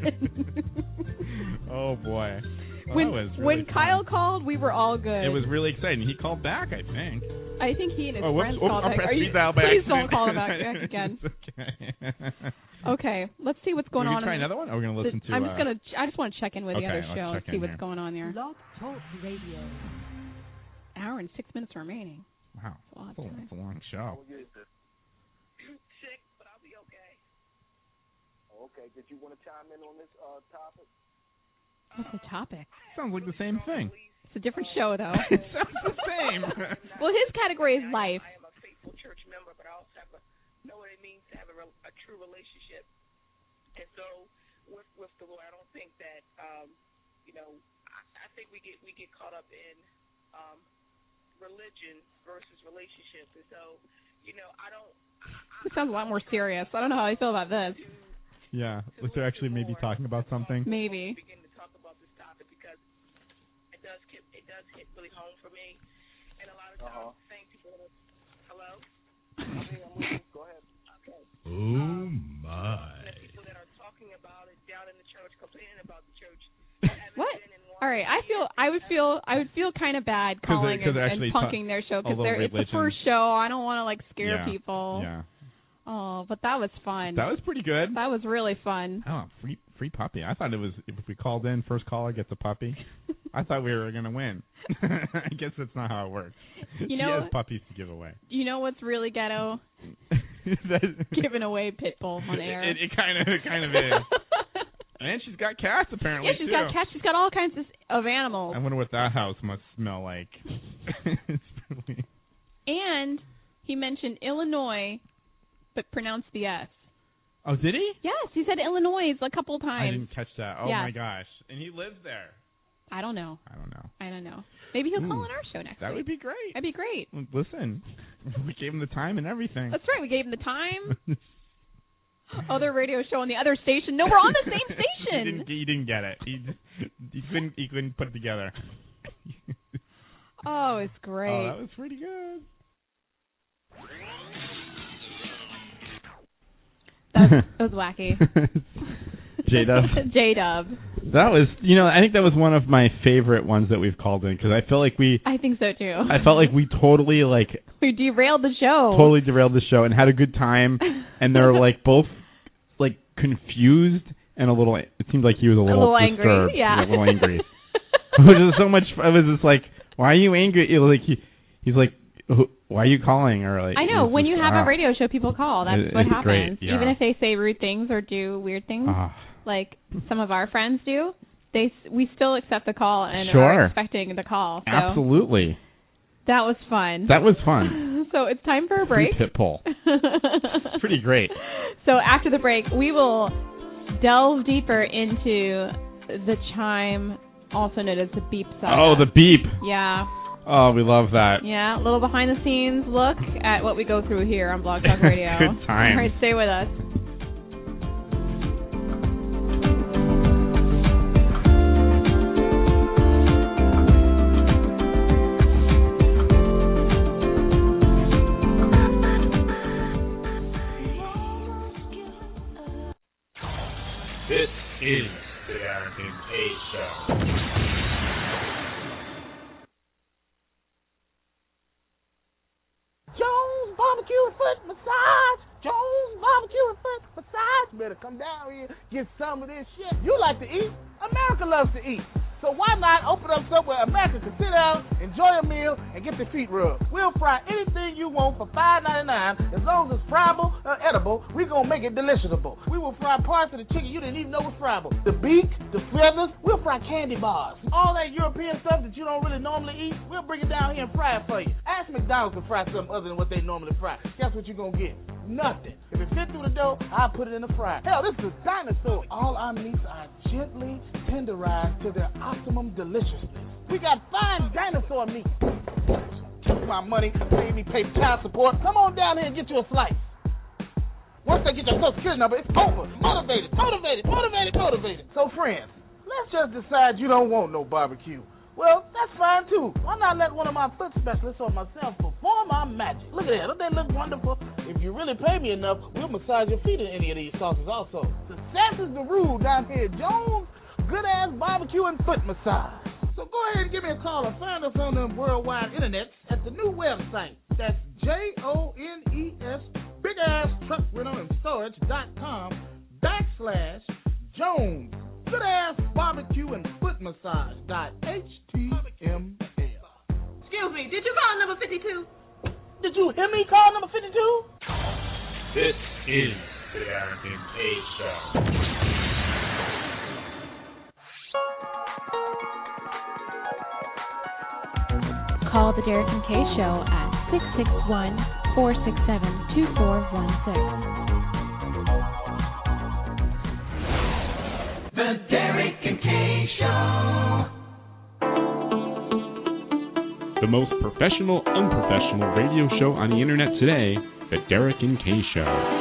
in. Oh boy. Well, when that was really when fun. Kyle called, we were all good. It was really exciting. He called back, I think. I think he and his oh, whoops, friends whoops, called I'll back. press Are you, speed dial by please accident. don't call him back, back again. Okay. Okay, let's see what's going Can we on. try in another one? Or are we going to listen the, to? I'm just uh, gonna. I just want to check in with okay, the other let's show and check see in what's here. going on there. Blog Talk Radio. Hour and six minutes remaining. Wow, that's a, lot of that's a, time. that's a long show. Sick, but I'll be okay. Okay, did you want to chime in on this uh, topic? What's the topic? Sounds like the same thing. It's a different show, though. It sounds the same. Well, his category is life. I am a faithful church member, but I also have a, know what it means to have a, re- a true relationship. And so, with with the Lord, I don't think that, um, you know, I, I think we get we get caught up in um, religion versus relationship. And so, you know, I don't. I, It sounds a lot more serious. I don't know how I feel about this. Yeah, was there actually maybe talking about something? Maybe. Begin to talk about this topic because it does hit, it does hit really home for me, and a lot of times, uh-huh. Saying people, hello. Go ahead. Okay. Oh um, my. The people that are talking about it down in the church, complaining about the church. What? All right, I feel I would feel I would feel kind of bad calling Cause it, cause and, and punking their show because it's the first show. I don't want to like scare yeah. people. Yeah. Oh, but that was fun. That was pretty good. That was really fun. Oh, free free puppy. I thought it was if we called in, first caller gets a puppy. I thought we were gonna win. I guess that's not how it works. You know, she has puppies to give away. You know what's really ghetto? Giving away pit bulls on air. It, it kind of it kind of is. And she's got cats apparently Yeah, she's too. got cats. She's got all kinds of, of animals. I wonder what that house must smell like. And he mentioned Illinois, but pronounced the S. Oh, did he? Yes, he said Illinois a couple times. I didn't catch that. Oh yeah. my gosh! And he lives there. I don't know. I don't know. I don't know. Maybe he'll Ooh, call on our show next that week. would be great. That'd be great. Listen, we gave him the time and everything. That's right. We gave him the time. Other radio show on the other station. No, we're on the same station. he, didn't, he didn't get it. He he couldn't he couldn't put it together. Oh, it's great. Oh, that was pretty good. That was, that was wacky. J-Dub. J-Dub. That was, you know, I think that was one of my favorite ones that we've called in because I felt like we. I think so too. I felt like we totally like. We derailed the show. Totally derailed the show and had a good time, and they're like both like confused and a little. It seemed like he was a little, a little disturbed, angry. Yeah, a little angry. Which is so much. It was just like, why are you angry? It was like he, he's like, why are you calling? Or like, I know when just, you have ah. a radio show, people call. That's it, what it's happens. Great, yeah. Even if they say rude things or do weird things, Ah. like some of our friends do, they we still accept the call and Sure. are expecting the call. So Absolutely. that was fun. That was fun. So it's time for a break. Free Pitbull. Pretty great. So after the break, we will delve deeper into the chime, also known as the beep saga. Oh, the beep. Yeah. Oh, we love that. Yeah, a little behind-the-scenes look at what we go through here on Blog Talk Radio. Good time. All right, stay with us. This is the Derek and Kay Show. Jones Barbecue and Foot Massage. Jones Barbecue and Foot Massage. Better come down here, get some of this shit. You like to eat. America loves to eat. So why not open up somewhere America can sit down, enjoy a meal, and get their feet rubbed? We'll fry anything you want for five ninety-nine. As long as it's friable or edible, we're going to make it deliciousable. We will fry parts of the chicken you didn't even know was friable. The beak, the feathers, we'll fry candy bars. All that European stuff that you don't really normally eat, we'll bring it down here and fry it for you. Ask McDonald's to fry something other than what they normally fry. Guess what you're going to get? Nothing. If it fit through the dough, I'll put it in the fryer. Hell, this is dinosaur. All our meats are gently tenderized to their optimum deliciousness. We got fine dinosaur meat. Took my money, made me pay child support. Come on down here and get you a slice. Once they get your social security number, it's over. Motivated, motivated, motivated, motivated. So, friends, let's just decide you don't want no barbecue. Well, that's fine, too. Why not let one of my foot specialists or myself perform our magic? Look at that. Don't they look wonderful? If you really pay me enough, we'll massage your feet in any of these sauces also. Success is the rule down here at Jones Good-Ass Barbecue and Foot Massage. So go ahead and give me a call or find us on the worldwide internet at the new website. That's J O N E S Big Ass Truck Rental and Storage dot com backslash Jones Good Ass Barbecue and Foot Massage dot H T M L. Excuse me, did you call number fifty-two? Did you hear me call number fifty-two? This is the Derek and Kay Show. Call the Derek and Kay Show at six six one, four six seven, two four one six. The Derek and Kay Show. The most professional, unprofessional radio show on the internet today, The Derek and Kay Show.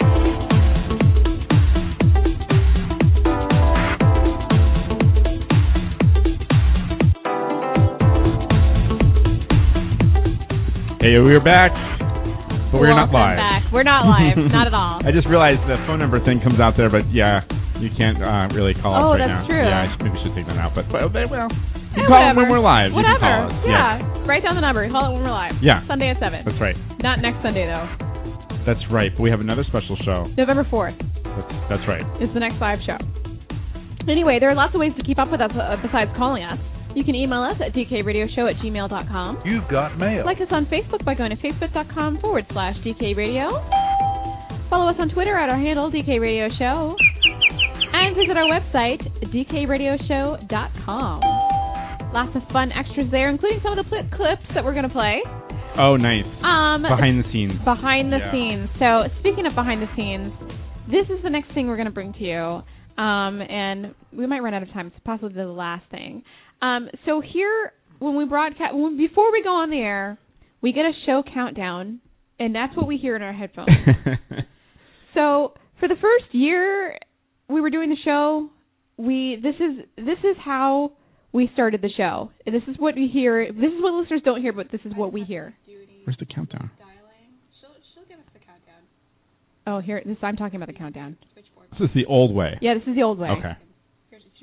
Hey, we're back, but we're not live. Back. We're not live, not at all. I just realized the phone number thing comes out there, but yeah, you can't uh, really call oh, us right that's now. True. Yeah, I should, maybe should take that out. But, but well, Yeah, you can call whatever. it when we're live. Whatever. You can call us. Yeah. yeah, write down the number. Call it when we're live. Yeah, Sunday at seven. That's right. Not next Sunday though. That's right. But we have another special show. November fourth. That's, that's right. It's the next live show. Anyway, there are lots of ways to keep up with us uh, besides calling us. You can email us at d k radio show at gmail dot com. You've got mail. Like us on Facebook by going to facebook.com forward slash dkradio. Follow us on Twitter at our handle, D K Radio Show. And visit our website, d k radio show dot com. Lots of fun extras there, including some of the pl- clips that we're going to play. Oh, nice. Um, behind the scenes. Behind the yeah. scenes. So, speaking of behind the scenes, this is the next thing we're going to bring to you. Um, and we might run out of time. It's possibly the last thing. Um, so here, when we broadcast, when, before we go on the air, we get a show countdown, and that's what we hear in our headphones. So for the first year we were doing the show, we this is this is how we started the show. This is what we hear. This is what listeners don't hear, but this is what we hear. Where's the countdown? She'll, she'll give us the countdown. Oh, here. This I'm talking about the countdown. This is the old way. Yeah, this is the old way. Okay.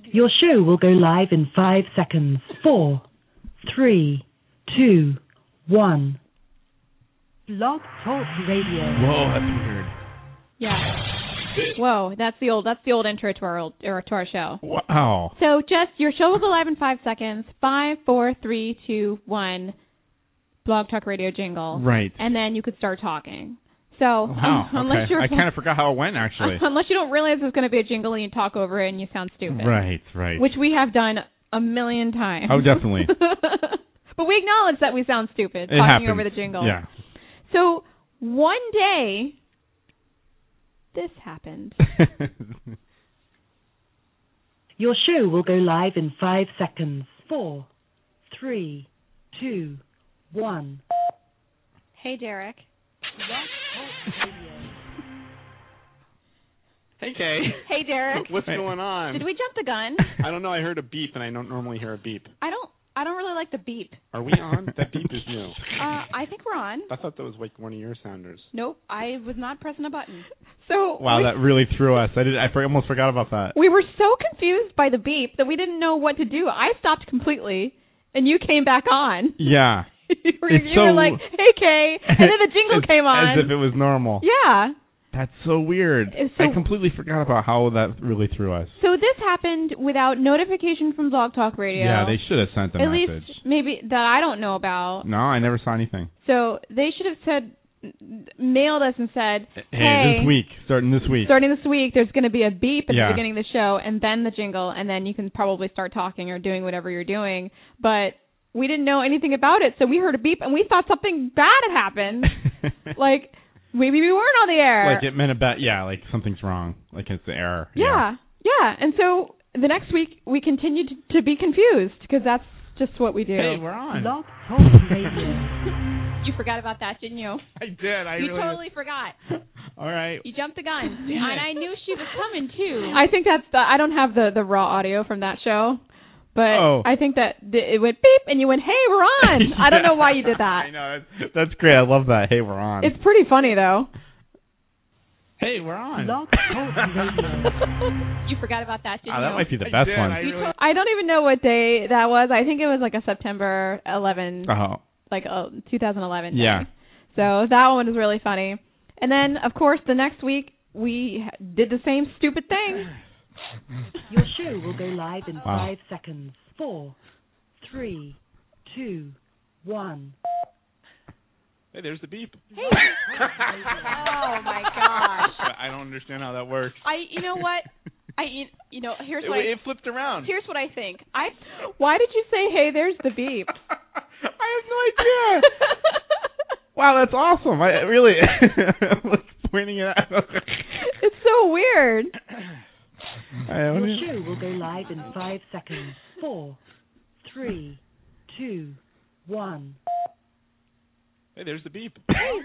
Your show will go live in five seconds. Four, three, two, one. Blog Talk Radio. Whoa, that's weird. Yeah. Whoa, that's the old that's the old intro to our old or to our show. Wow. So just your show will go live in five seconds. Five, four, three, two, one. Blog Talk Radio jingle. Right. And then you could start talking. So wow. um, unless okay. you're I kind of forgot how it went actually. Unless you don't realize there's going to be a jingle and you talk over it and you sound stupid. Right, right. Which we have done a million times. Oh, definitely. But we acknowledge that we sound stupid it talking happens. over the jingle. Yeah. So one day, this happened. Your show will go live in five seconds. Four, three, two, one. Hey, Derek. Hey, Kay. Hey, Derek. What's going on? Did we jump the gun? I don't know. I heard a beep, and I don't normally hear a beep. I don't. I don't really like the beep. Are we on? That beep is new. Uh, I think we're on. I thought that was like one of your sounders. Nope, I was not pressing a button. So wow, we, that really threw us. I did. I for, almost forgot about that. We were so confused by the beep that we didn't know what to do. I stopped completely, and you came back on. Yeah. you were, it's you so, were like, "Hey, Kay," and then the jingle came on as if it was normal. Yeah. That's so weird. So, I completely forgot about how that really threw us. So this happened without notification from Blog Talk Radio. Yeah, they should have sent a At message. least maybe that I don't know about. No, I never saw anything. So they should have said, mailed us and said, hey, hey this week, starting this week. Starting this week, there's going to be a beep at yeah. the beginning of the show, and then the jingle, and then you can probably start talking or doing whatever you're doing. But we didn't know anything about it, so we heard a beep, and we thought something bad had happened. Like... Maybe we weren't on the air. Like it meant about, yeah, like something's wrong. Like it's the error. Yeah, yeah. yeah. And so the next week we continued to, to be confused because that's just what we do. Hey, we're on. Blog Talk Radio. You forgot about that, didn't you? I did. I you really totally did. forgot. All right. You jumped the gun. And I knew she was coming, too. I think that's the, I don't have the, the raw audio from that show. But oh. I think that it went beep, and you went, hey, we're on. yeah. I don't know why you did that. I know. That's, that's great. I love that. Hey, we're on. It's pretty funny, though. Hey, we're on. You forgot about that, didn't oh, that you? might be the best I one. I, really... I don't even know what day that was. I think it was like a September eleventh, oh. like uh, twenty eleven day. Yeah. So that one was really funny. And then, of course, the next week, we did the same stupid thing. Your show will go live in wow. five seconds. Four, three, two, one. Hey, there's the beep. Hey. Oh my gosh. I don't understand how that works. I, you know what? I, you know, here's it, what it I, flipped around. Here's what I think. I, why did you say, "Hey, there's the beep"? I have no idea. Wow, that's awesome. I really was pointing it out. It's so weird. Your show will go live in five seconds. Four, three, two, one. Hey, there's the beep.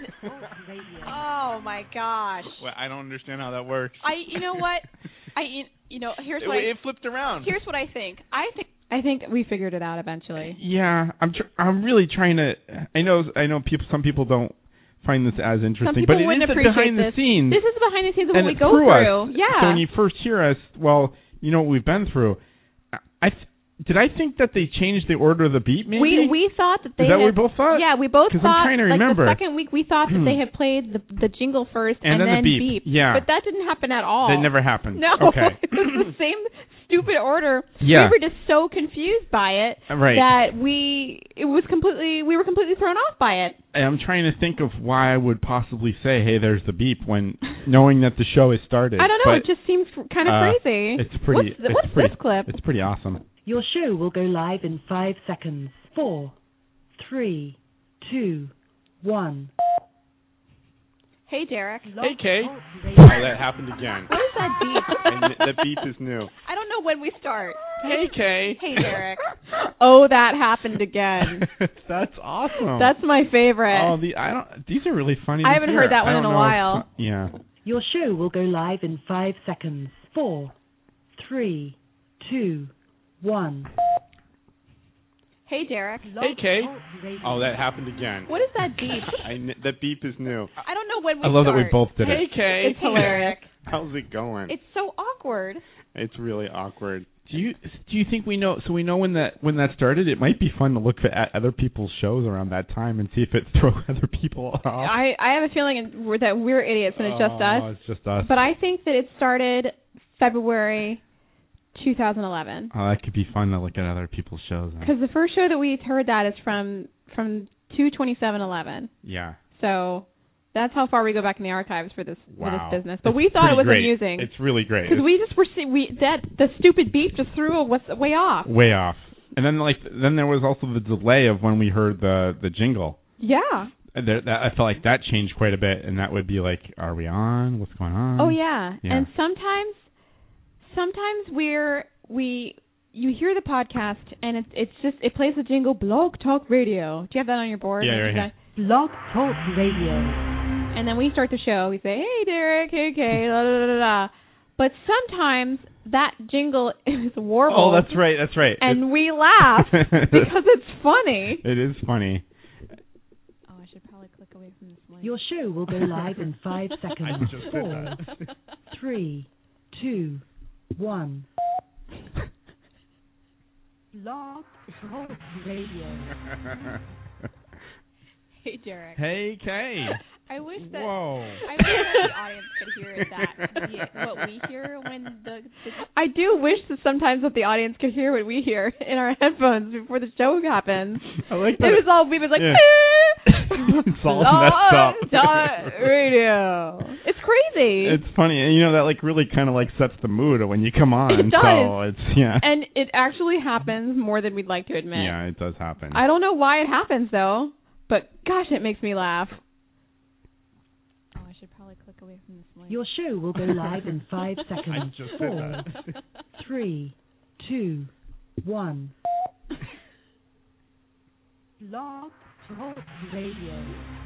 Oh my gosh. Well, I don't understand how that works. I, you know what? I, you know, here's it, what it I, flipped around. Here's what I think. I think I think we figured it out eventually. Yeah, I'm tr- I'm really trying to. I know I know people. Some people don't find this as interesting, some people but it wouldn't is the appreciate behind this. the scenes. This is the behind the scenes of what and we go through. through. Us. Yeah. So when you first hear us, well, you know what we've been through. I. Th- Did I think that they changed the order of the beat, maybe? We we thought that they Is that had, what we both thought? Yeah, we both thought, I'm trying to like, remember. the second week, we thought that they had played the the jingle first and, and then, then the beep. Yeah. But that didn't happen at all. That never happened. No. Okay. It was the same stupid order. Yeah. We were just so confused by it right. that we, it was completely, we were completely thrown off by it. I'm trying to think of why I would possibly say, hey, there's the beep, when knowing that the show has started. I don't know. But, it just seems kind of uh, crazy. It's pretty. What's, the, it's what's pretty, this clip? It's pretty awesome. Your show will go live in five seconds. Four, three, two, one. Hey, Derek. Hey, Kay. Oh, that happened again. What is that beep? And that beep is new. I don't know when we start. Hey, Kay. Hey, Derek. Oh, that happened again. That's awesome. That's my favorite. Oh, the I don't. These are really funny. I to haven't hear. heard that one I in don't a know while. If, yeah. Your show will go live in five seconds. Four, three, two, one. Hey, Derek. Hey, Kay. Oh, that happened again. What is that beep? I, that beep is new. I don't know when we I love start. that we both did hey, it. Kay. It's hilarious. How's it going? It's so awkward. It's really awkward. Do you do you think we know? So we know when that when that started. It might be fun to look at other people's shows around that time and see if it throws other people off. I, I have a feeling we're, that we're idiots and it's just us. Oh, it's just us. But I think that it started February two thousand eleven. Oh, that could be fun to look at other people's shows. Because the first show that we heard that is from from two twenty-seven eleven. Yeah. So that's how far we go back in the archives for this Wow. for this business. But It's we thought it was pretty great. amusing. It's really great. Because we just were see, we that the stupid beep just threw us way off. Way off. And then like then there was also the delay of when we heard the the jingle. Yeah. And there, that, I felt like that changed quite a bit, and that would be like, are we on? What's going on? Oh yeah. Yeah. And sometimes sometimes we're we you hear the podcast and it's it's just it plays the jingle Blog Talk Radio. Do you have that on your board? Yeah, right here. Blog Talk Radio. And then we start the show. We say, "Hey, Derek, hey, Kay, da da da da." But sometimes that jingle is warbled. Oh, that's right. That's right. And It's- we laugh because it's funny. It is funny. Oh, I should probably click away from this mic. Your show will go live in five seconds. I just did Four, that. three, two, one. Blog Talk Radio. Hey, Derek. Hey, Kay. I wish that Whoa. I wish that the audience could hear that the, what we hear when the, the. I do wish that sometimes that the audience could hear what we hear in our headphones before the show happens. I like It that. was all we was like. Yeah. "Eh." It's all messed up. Dot radio. It's crazy. It's funny, and you know that like really kind of like sets the mood when you come on. It does. So it's yeah. And it actually happens more than we'd like to admit. Yeah, it does happen. I don't know why it happens though, but gosh, it makes me laugh. Oh, I should probably click away from this mic. Your show will go live in five seconds. I just did Four, that. three, two, one. Blog Talk Radio.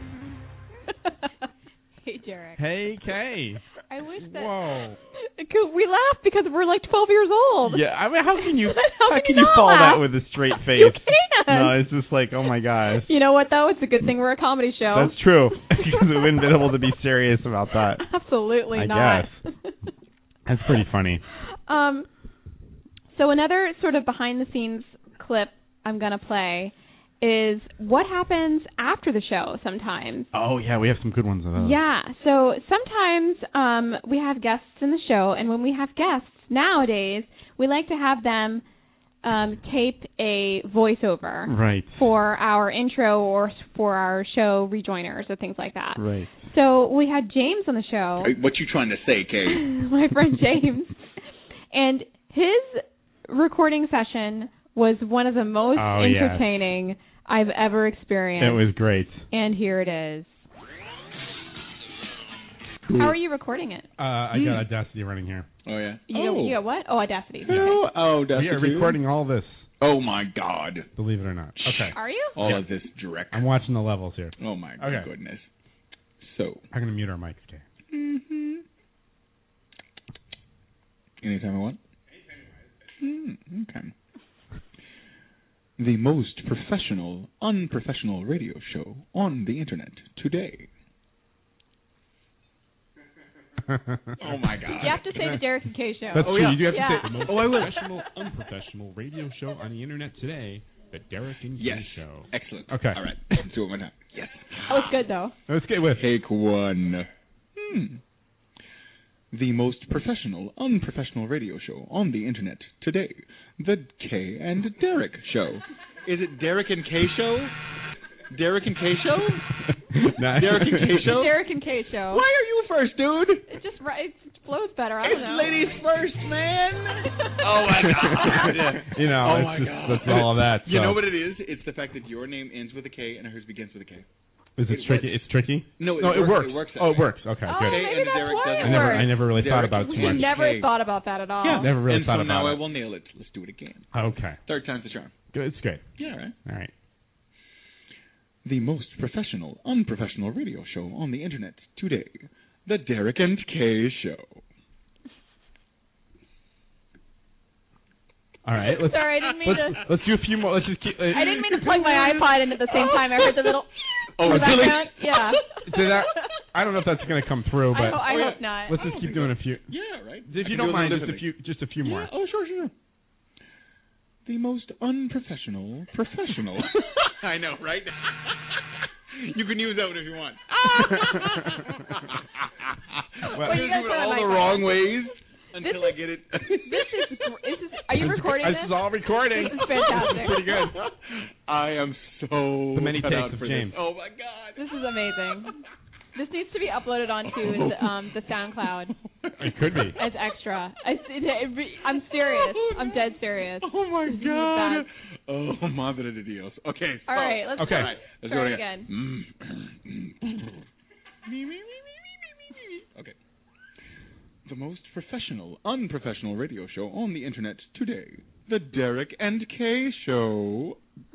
Hey, Derek. Hey, Kay. I wish that. Whoa. We laugh because we're like twelve years old. Yeah, I mean, how can you how, how can can you you not follow laugh? that with a straight face? You can't. No, it's just like, oh my gosh. You know what though? It's a good thing we're a comedy show. That's true. Because we wouldn't been able to be serious about that. Absolutely I not. guess. That's pretty funny. Um, so another sort of behind the scenes clip I'm gonna play is what happens after the show sometimes. Oh yeah, we have some good ones of those. Yeah, so sometimes um, we have guests in the show, and when we have guests nowadays, we like to have them um, tape a voiceover Right. for our intro or for our show rejoiners or things like that. Right. So we had James on the show. What you trying to say, Kay? My friend James. And his recording session was one of the most Oh, yes. entertaining I've ever experienced. It was great. And here it is. How are you recording it? Uh, I got Audacity running here. Oh yeah. You, oh. got, you got what? Oh, Audacity. Oh, oh, We are recording all this. Oh my God. Believe it or not. Okay. Are you? All Yeah. of this direct. I'm watching the levels here. Oh my Okay. goodness. So. I'm gonna mute our mics, okay? Mm-hmm. Anytime I want. Hmm, okay. The most professional, unprofessional radio show on the internet today. Oh my God! You have to say the Derek and Kay show. That's Oh, true. yeah. You do have Yeah. to say The most Oh, I will. professional, unprofessional radio show on the internet today, the Derek and Kay Yes. Show. Excellent. Okay. All right. Let's do it one more time. Yes. That was good, though. Let's get with. Take one. Hmm. The most professional, unprofessional radio show on the internet today, the Kay and Derek Show. Is it Derek and Kay Show? Derek and Kay Show? Nah. Derek and Kay Show? Derek and Kay show. Why are you first, dude? It just right. It flows better. I It's don't know. ladies first, man. Oh my God. You know, Oh it's my just, God. that's all of that. You so. know what it is? It's the fact that your name ends with a K and hers begins with a K. Is it It tricky? works. It's tricky. No, it no, works. it works. It works that oh, way. it works. Okay, Oh, good. Kay maybe and that's Derek why doesn't it I never, works. I never really Derek thought about it and too We much. Kay. never Kay. thought about that at all. Yeah. Never really and thought so about now it. I will nail it. Let's do it again. Okay, Third time's the charm. good. It's great. Yeah, right. All right. The most professional, unprofessional radio show on the internet today, the Derek and Kay Show. All right. Let's Sorry, I didn't mean let's, to. let's do a few more. Let's just keep. Uh, I didn't mean to plug my iPod in at the same time. I heard the little. Oh, in the really? background. Yeah. Did that? I don't know if that's going to come through, I, but ho- I Oh, yeah. hope not. let's just keep doing a few. Yeah, right. If I you can don't do a mind, little just a few, differently. just a few more. Yeah. Oh, sure, sure. The most unprofessional professional. I know, right? You can use that one if you want. Well, I'm you going to guys do it got all my the phone. wrong ways until This I get it. This is, gr- is this, are you This is- recording this this? is all recording. This is fantastic. Pretty good. I am so The many cut takes out of for James. this. Oh my god. This is amazing. This needs to be uploaded onto the, um, the SoundCloud It could be. as extra. I, it, it, re- I'm serious. I'm dead serious. Oh my This is god. bad. Oh, madre de Dios. Okay. All so- right, let's Okay. All right, let's try do it it again. again. Okay. The most professional, unprofessional radio show on the internet today. The Derek and Kay Show.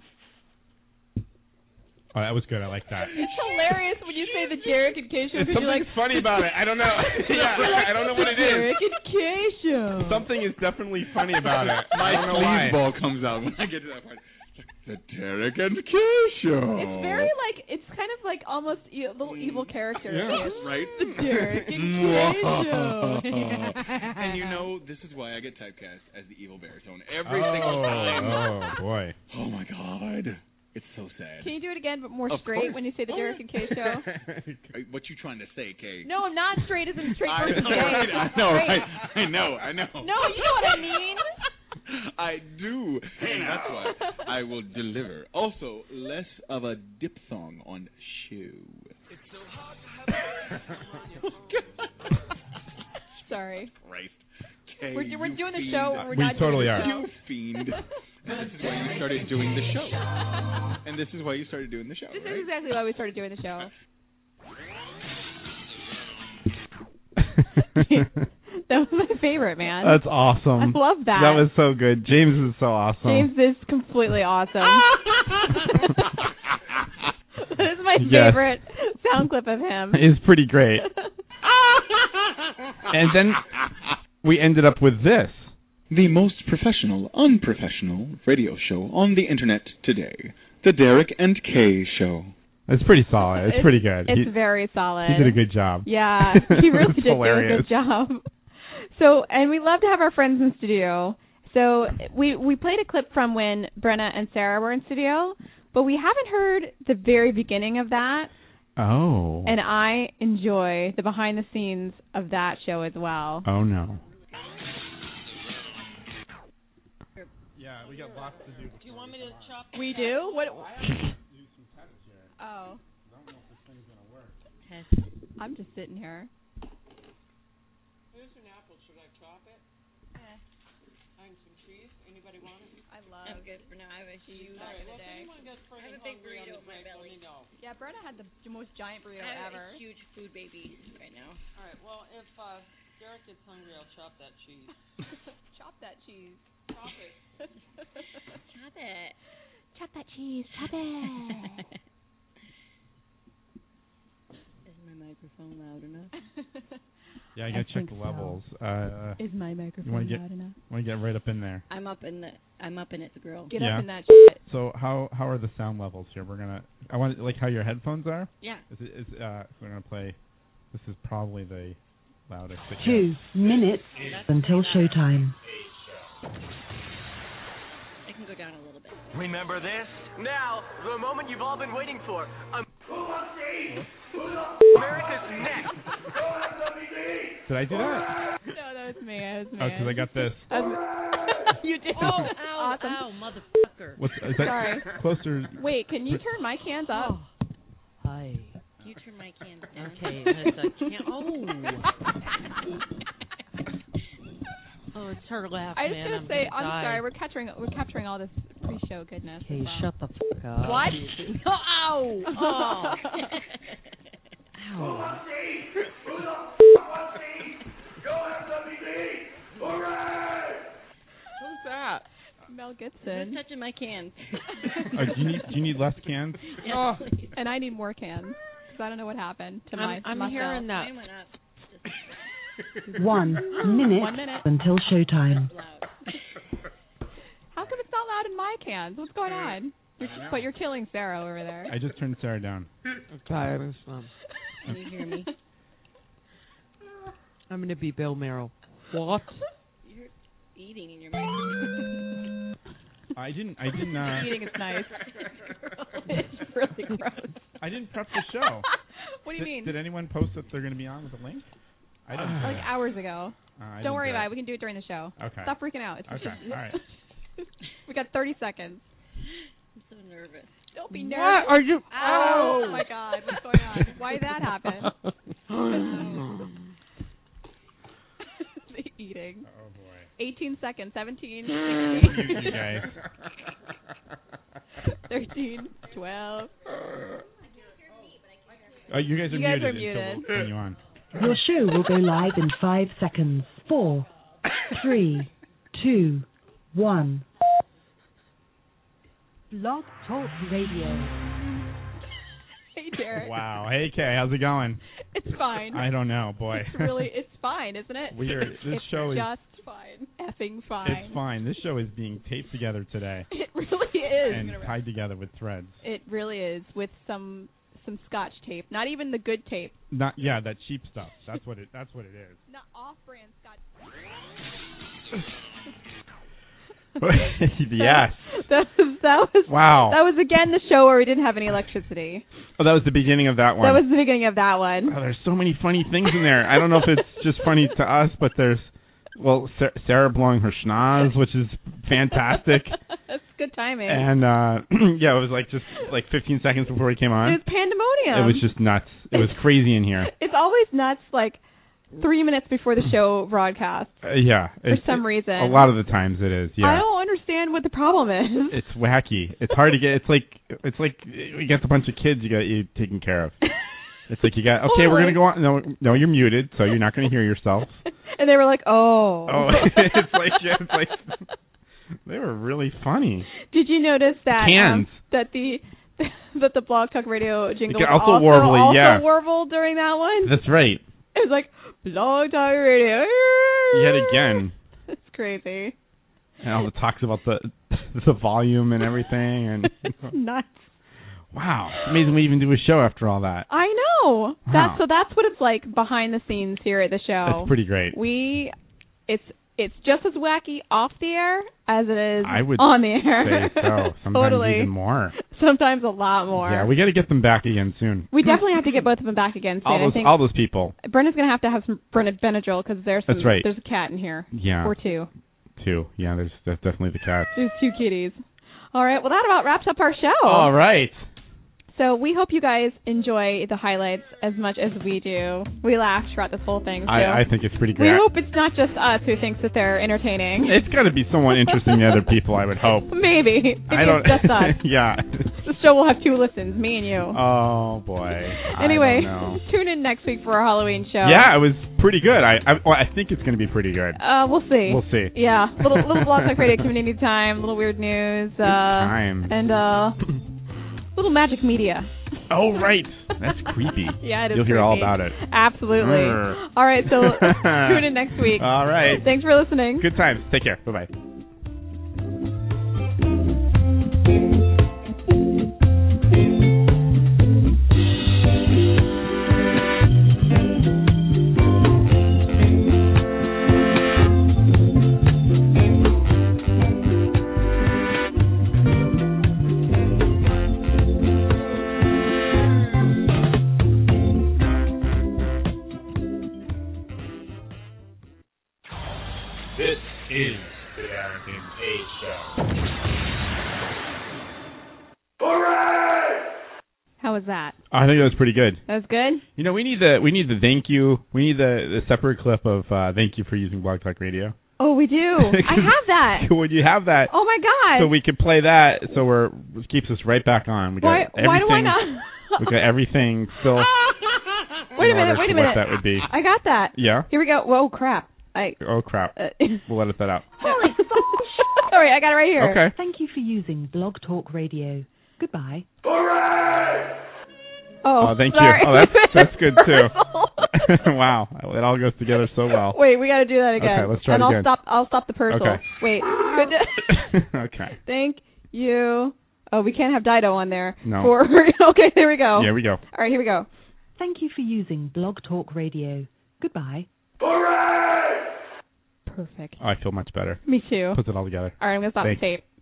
Oh, that was good. I like that. It's hilarious when you say the Derek and Kay Show. It's because you're something like, funny about it. I don't know. Yeah, You're like, I don't know what it Derek is. and Kay Show. Something is definitely funny about it. My I don't know why. sleazeball comes out when I get to that part. The Derek and Kay Show. It's very like, it's kind of like almost e- a little evil character. Yeah, It's right? The Derek and Kay Show. And you know, this is why I get typecast as the evil baritone every Oh, single time. oh, boy. Oh my god. It's so sad. Can you do it again, but more Of straight course. when you say the Derek and Kay Show? What you trying to say, Kay? No, I'm not straight as in straight I versus know, gay. right? I know, Straight. right? I know, I know. No, you know what I mean. I do. And that's why I will deliver. Also, less of a diphthong on shoe. Sorry. Christ. Kay, We're, we're you doing the fiend. show. We're We not totally doing are. the show. You fiend. And this is why you started doing the show. And this is why you started doing the show, This right? is exactly why we started doing the show. That was my favorite, man. That's awesome. I love that. That was so good. James is so awesome. James is completely awesome. That is my Yes. favorite sound clip of him. It's pretty great. And then we ended up with this. The most professional, unprofessional radio show on the internet today. The Derek and Kay Show. It's pretty solid. It's, It's- pretty good. It's he, very solid. he did a good job. Yeah, he really It's did hilarious. do a good job. So, and we love to have our friends in studio. So we we played a clip from when Brenna and Sarah were in studio, but we haven't heard the very beginning of that. Oh. And I enjoy the behind the scenes of that show as well. Oh, no. Yeah, we got lots to do. Do you want me to chop? We do? What? Do some tests here. Oh, I don't know if this thing's going to work. I'm just sitting here. Here's an apple. Should I chop it? Eh. And some cheese. Anybody want it? I love. I'm good for now. I have a huge All right. back in Well, the if day. anyone gets I freaking have a big hungry on burrito the in my break, let belly. me know. Yeah, Brenna had the most giant burrito I have ever. a huge food baby right now. All right. Well, if uh, Derek gets hungry, I'll chop that cheese. Chop that cheese. Chop it. Chop it. Chop that cheese. Chop it. Is my microphone loud enough? Yeah, I got to check think the so. levels. Uh, Is my you microphone want to get loud enough? want to get right up in there. I'm up in the. I'm up in it, girl. Get Yeah. up in that shit. So how how are the sound levels here? We're gonna. I want like how your headphones are. Yeah. Is it, is uh? So we're gonna play. This is probably the loudest. it Two gets. minutes until showtime. I can go down a little bit. Remember this? Now, the moment you've all been waiting for. Um, America's next. Did I do that? No, that was me. That was me. Oh, because I got this. That was- you did. Oh, ow, awesome. ow, motherfucker. What's is that Sorry. closer? Wait, can you turn my cans up? Hi. Can you turn my cans down? Okay, that's a can. Oh. Oh, it's her laugh, I just man. gonna I'm say, gonna I'm die. sorry. We're capturing we're capturing all this pre-show goodness. Okay, as well. shut the fuck up. What? Ow! Oh. Ow. Who's that? Mel Who's Gibson. touching my cans? Oh, do you need do you need less cans? Yes, Oh, please. and I need more cans because I don't know what happened to I'm, my. I'm my hearing cell. that. Mine went up. One minute, One minute. until showtime. Loud. How come it's not loud in my cans? What's going on? You're, but you're killing Sarah over there. I just turned Sarah down. Okay, this one. Can you hear me? I'm gonna be Bill Merrill. What? You're eating in your microphone. I didn't. I didn't. Uh, Eating is nice. It's really gross. I didn't prep the show. What do you did, mean? Did anyone post that they're going to be on with a link? I didn't. Like hours ago. Uh, I Don't didn't worry do about it. it. We can do it during the show. Okay. Stop freaking out. It's Okay. just- All right. We got thirty seconds. I'm so nervous. Don't be What nervous. are you? Oh, Oh. my God. What's going on? Why did that happen? The eating. Oh boy. eighteen seconds. seventeen. you, sixteen. you guys. thirteen. twelve. Oh, you guys are You guys muted. are until muted. we'll turn you on. Your show will go live in five seconds. Four, three, two, one. Blog Talk Radio. Hey, Derek. Wow. Hey, Kay, how's it going? It's fine. I don't know, boy. It's really, it's fine, isn't it? Weird. This it's show is just fine. Effing fine. It's fine. This show is being taped together today It really is. and tied together with threads. It really is, with some some Scotch tape. Not even the good tape. Not yeah, that cheap stuff. That's what it. That's what it is. Not off-brand Scotch. Yes. That was, that was Wow. That was again the show where we didn't have any electricity. Oh, that was the beginning of that one. That was the beginning of that one. Oh, there's so many funny things in there. I don't know if it's just funny to us, but there's well, Sa- Sarah blowing her schnoz, which is fantastic. That's good timing. And uh yeah, it was like just like fifteen seconds before we came on. It was pandemonium. It was just nuts. It was crazy in here. It's always nuts, like three minutes before the show broadcast. Uh, yeah. For it's- some reason. A lot of the times it is. Yeah. I don't understand what the problem is. It's wacky. It's hard to get. It's like it's like you got a bunch of kids you got you taken care of. It's like you got okay. We're gonna go on. No, no, you're muted, so you're not gonna hear yourself. And they were like, "Oh." Oh, it's like yeah, it's like they were really funny. Did you notice that Cans. um, that the that the Blog Talk Radio jingle Yeah, was also also warbly, also yeah. warbled during that one? That's right. It was like Blog Talk Radio. Yet again. It's crazy. And all the talks about the the volume and everything and Nuts. wow, it's amazing we even do a show after all that. I know. Wow. That's so that's what it's like behind the scenes here at the show. That's pretty great. We it's it's just as wacky off the air as it is I would on the air. say so. Sometimes totally. even more. Sometimes a lot more. Yeah, we got to get them back again soon. We definitely have to get both of them back again soon. all those I think all those people. Brenda's gonna have to have some Brenda Benadryl because there's some, That's right. there's a cat in here. Yeah. Or two. Two. Yeah, there's, there's definitely the cats. There's two kitties. All right. Well, that about wraps up our show. All right. So we hope you guys enjoy the highlights as much as we do. We laughed throughout this whole thing. So I, I think it's pretty we great. hope it's not just us who thinks that they're entertaining. It's got to be somewhat interesting to other people, I would hope. Maybe. If I don't. it's just us. Yeah. The show will have two listens, me and you. Oh boy. Anyway, I don't know. tune in next week for our Halloween show. Yeah, it was pretty good. I I, well, I think it's going to be pretty good. Uh, we'll see. We'll see. Yeah, little little Blog Talk Radio community time, little weird news, uh, time. and uh, little magic media. Oh right, that's creepy. Yeah, it is. You'll hear creepy. all about it. Absolutely. Urgh. All right, so tune in next week. All right. Thanks for listening. Good times. Take care. Bye bye. This is the Darrington K Show. How was that? I think that was pretty good. That was good. You know, we need the we need the thank you. We need the, the separate clip of uh, thank you for using Blog Talk Radio. Oh, we do. I have that. Would you have that? Oh my God. So we could play that. So we're it keeps us right back on. We got Why? everything. Why do I not? We got everything still. Wait a in minute. order Wait a for minute. What that would be? I got that. Yeah. Here we go. Whoa, crap. I. Oh crap. Uh, We'll edit that out. Holy Sorry, I got it right here. Okay. Thank you for using Blog Talk Radio. Goodbye. Oh, Oh, thank sorry. you. Oh, that's that's good too. Wow, it all goes together so well. Wait, we got to do that again. Okay, let's try and it I'll again. stop. I'll stop the Purcell. Okay. Wait. Good. Okay. Thank you. Oh, we can't have Dido on there. No. For, okay, there we go. Here we go. All right, here we go. Thank you for using Blog Talk Radio. Goodbye. Perfect. Oh, I feel much better. Me too. Puts it all together. All right, I'm going to stop Thanks. the tape.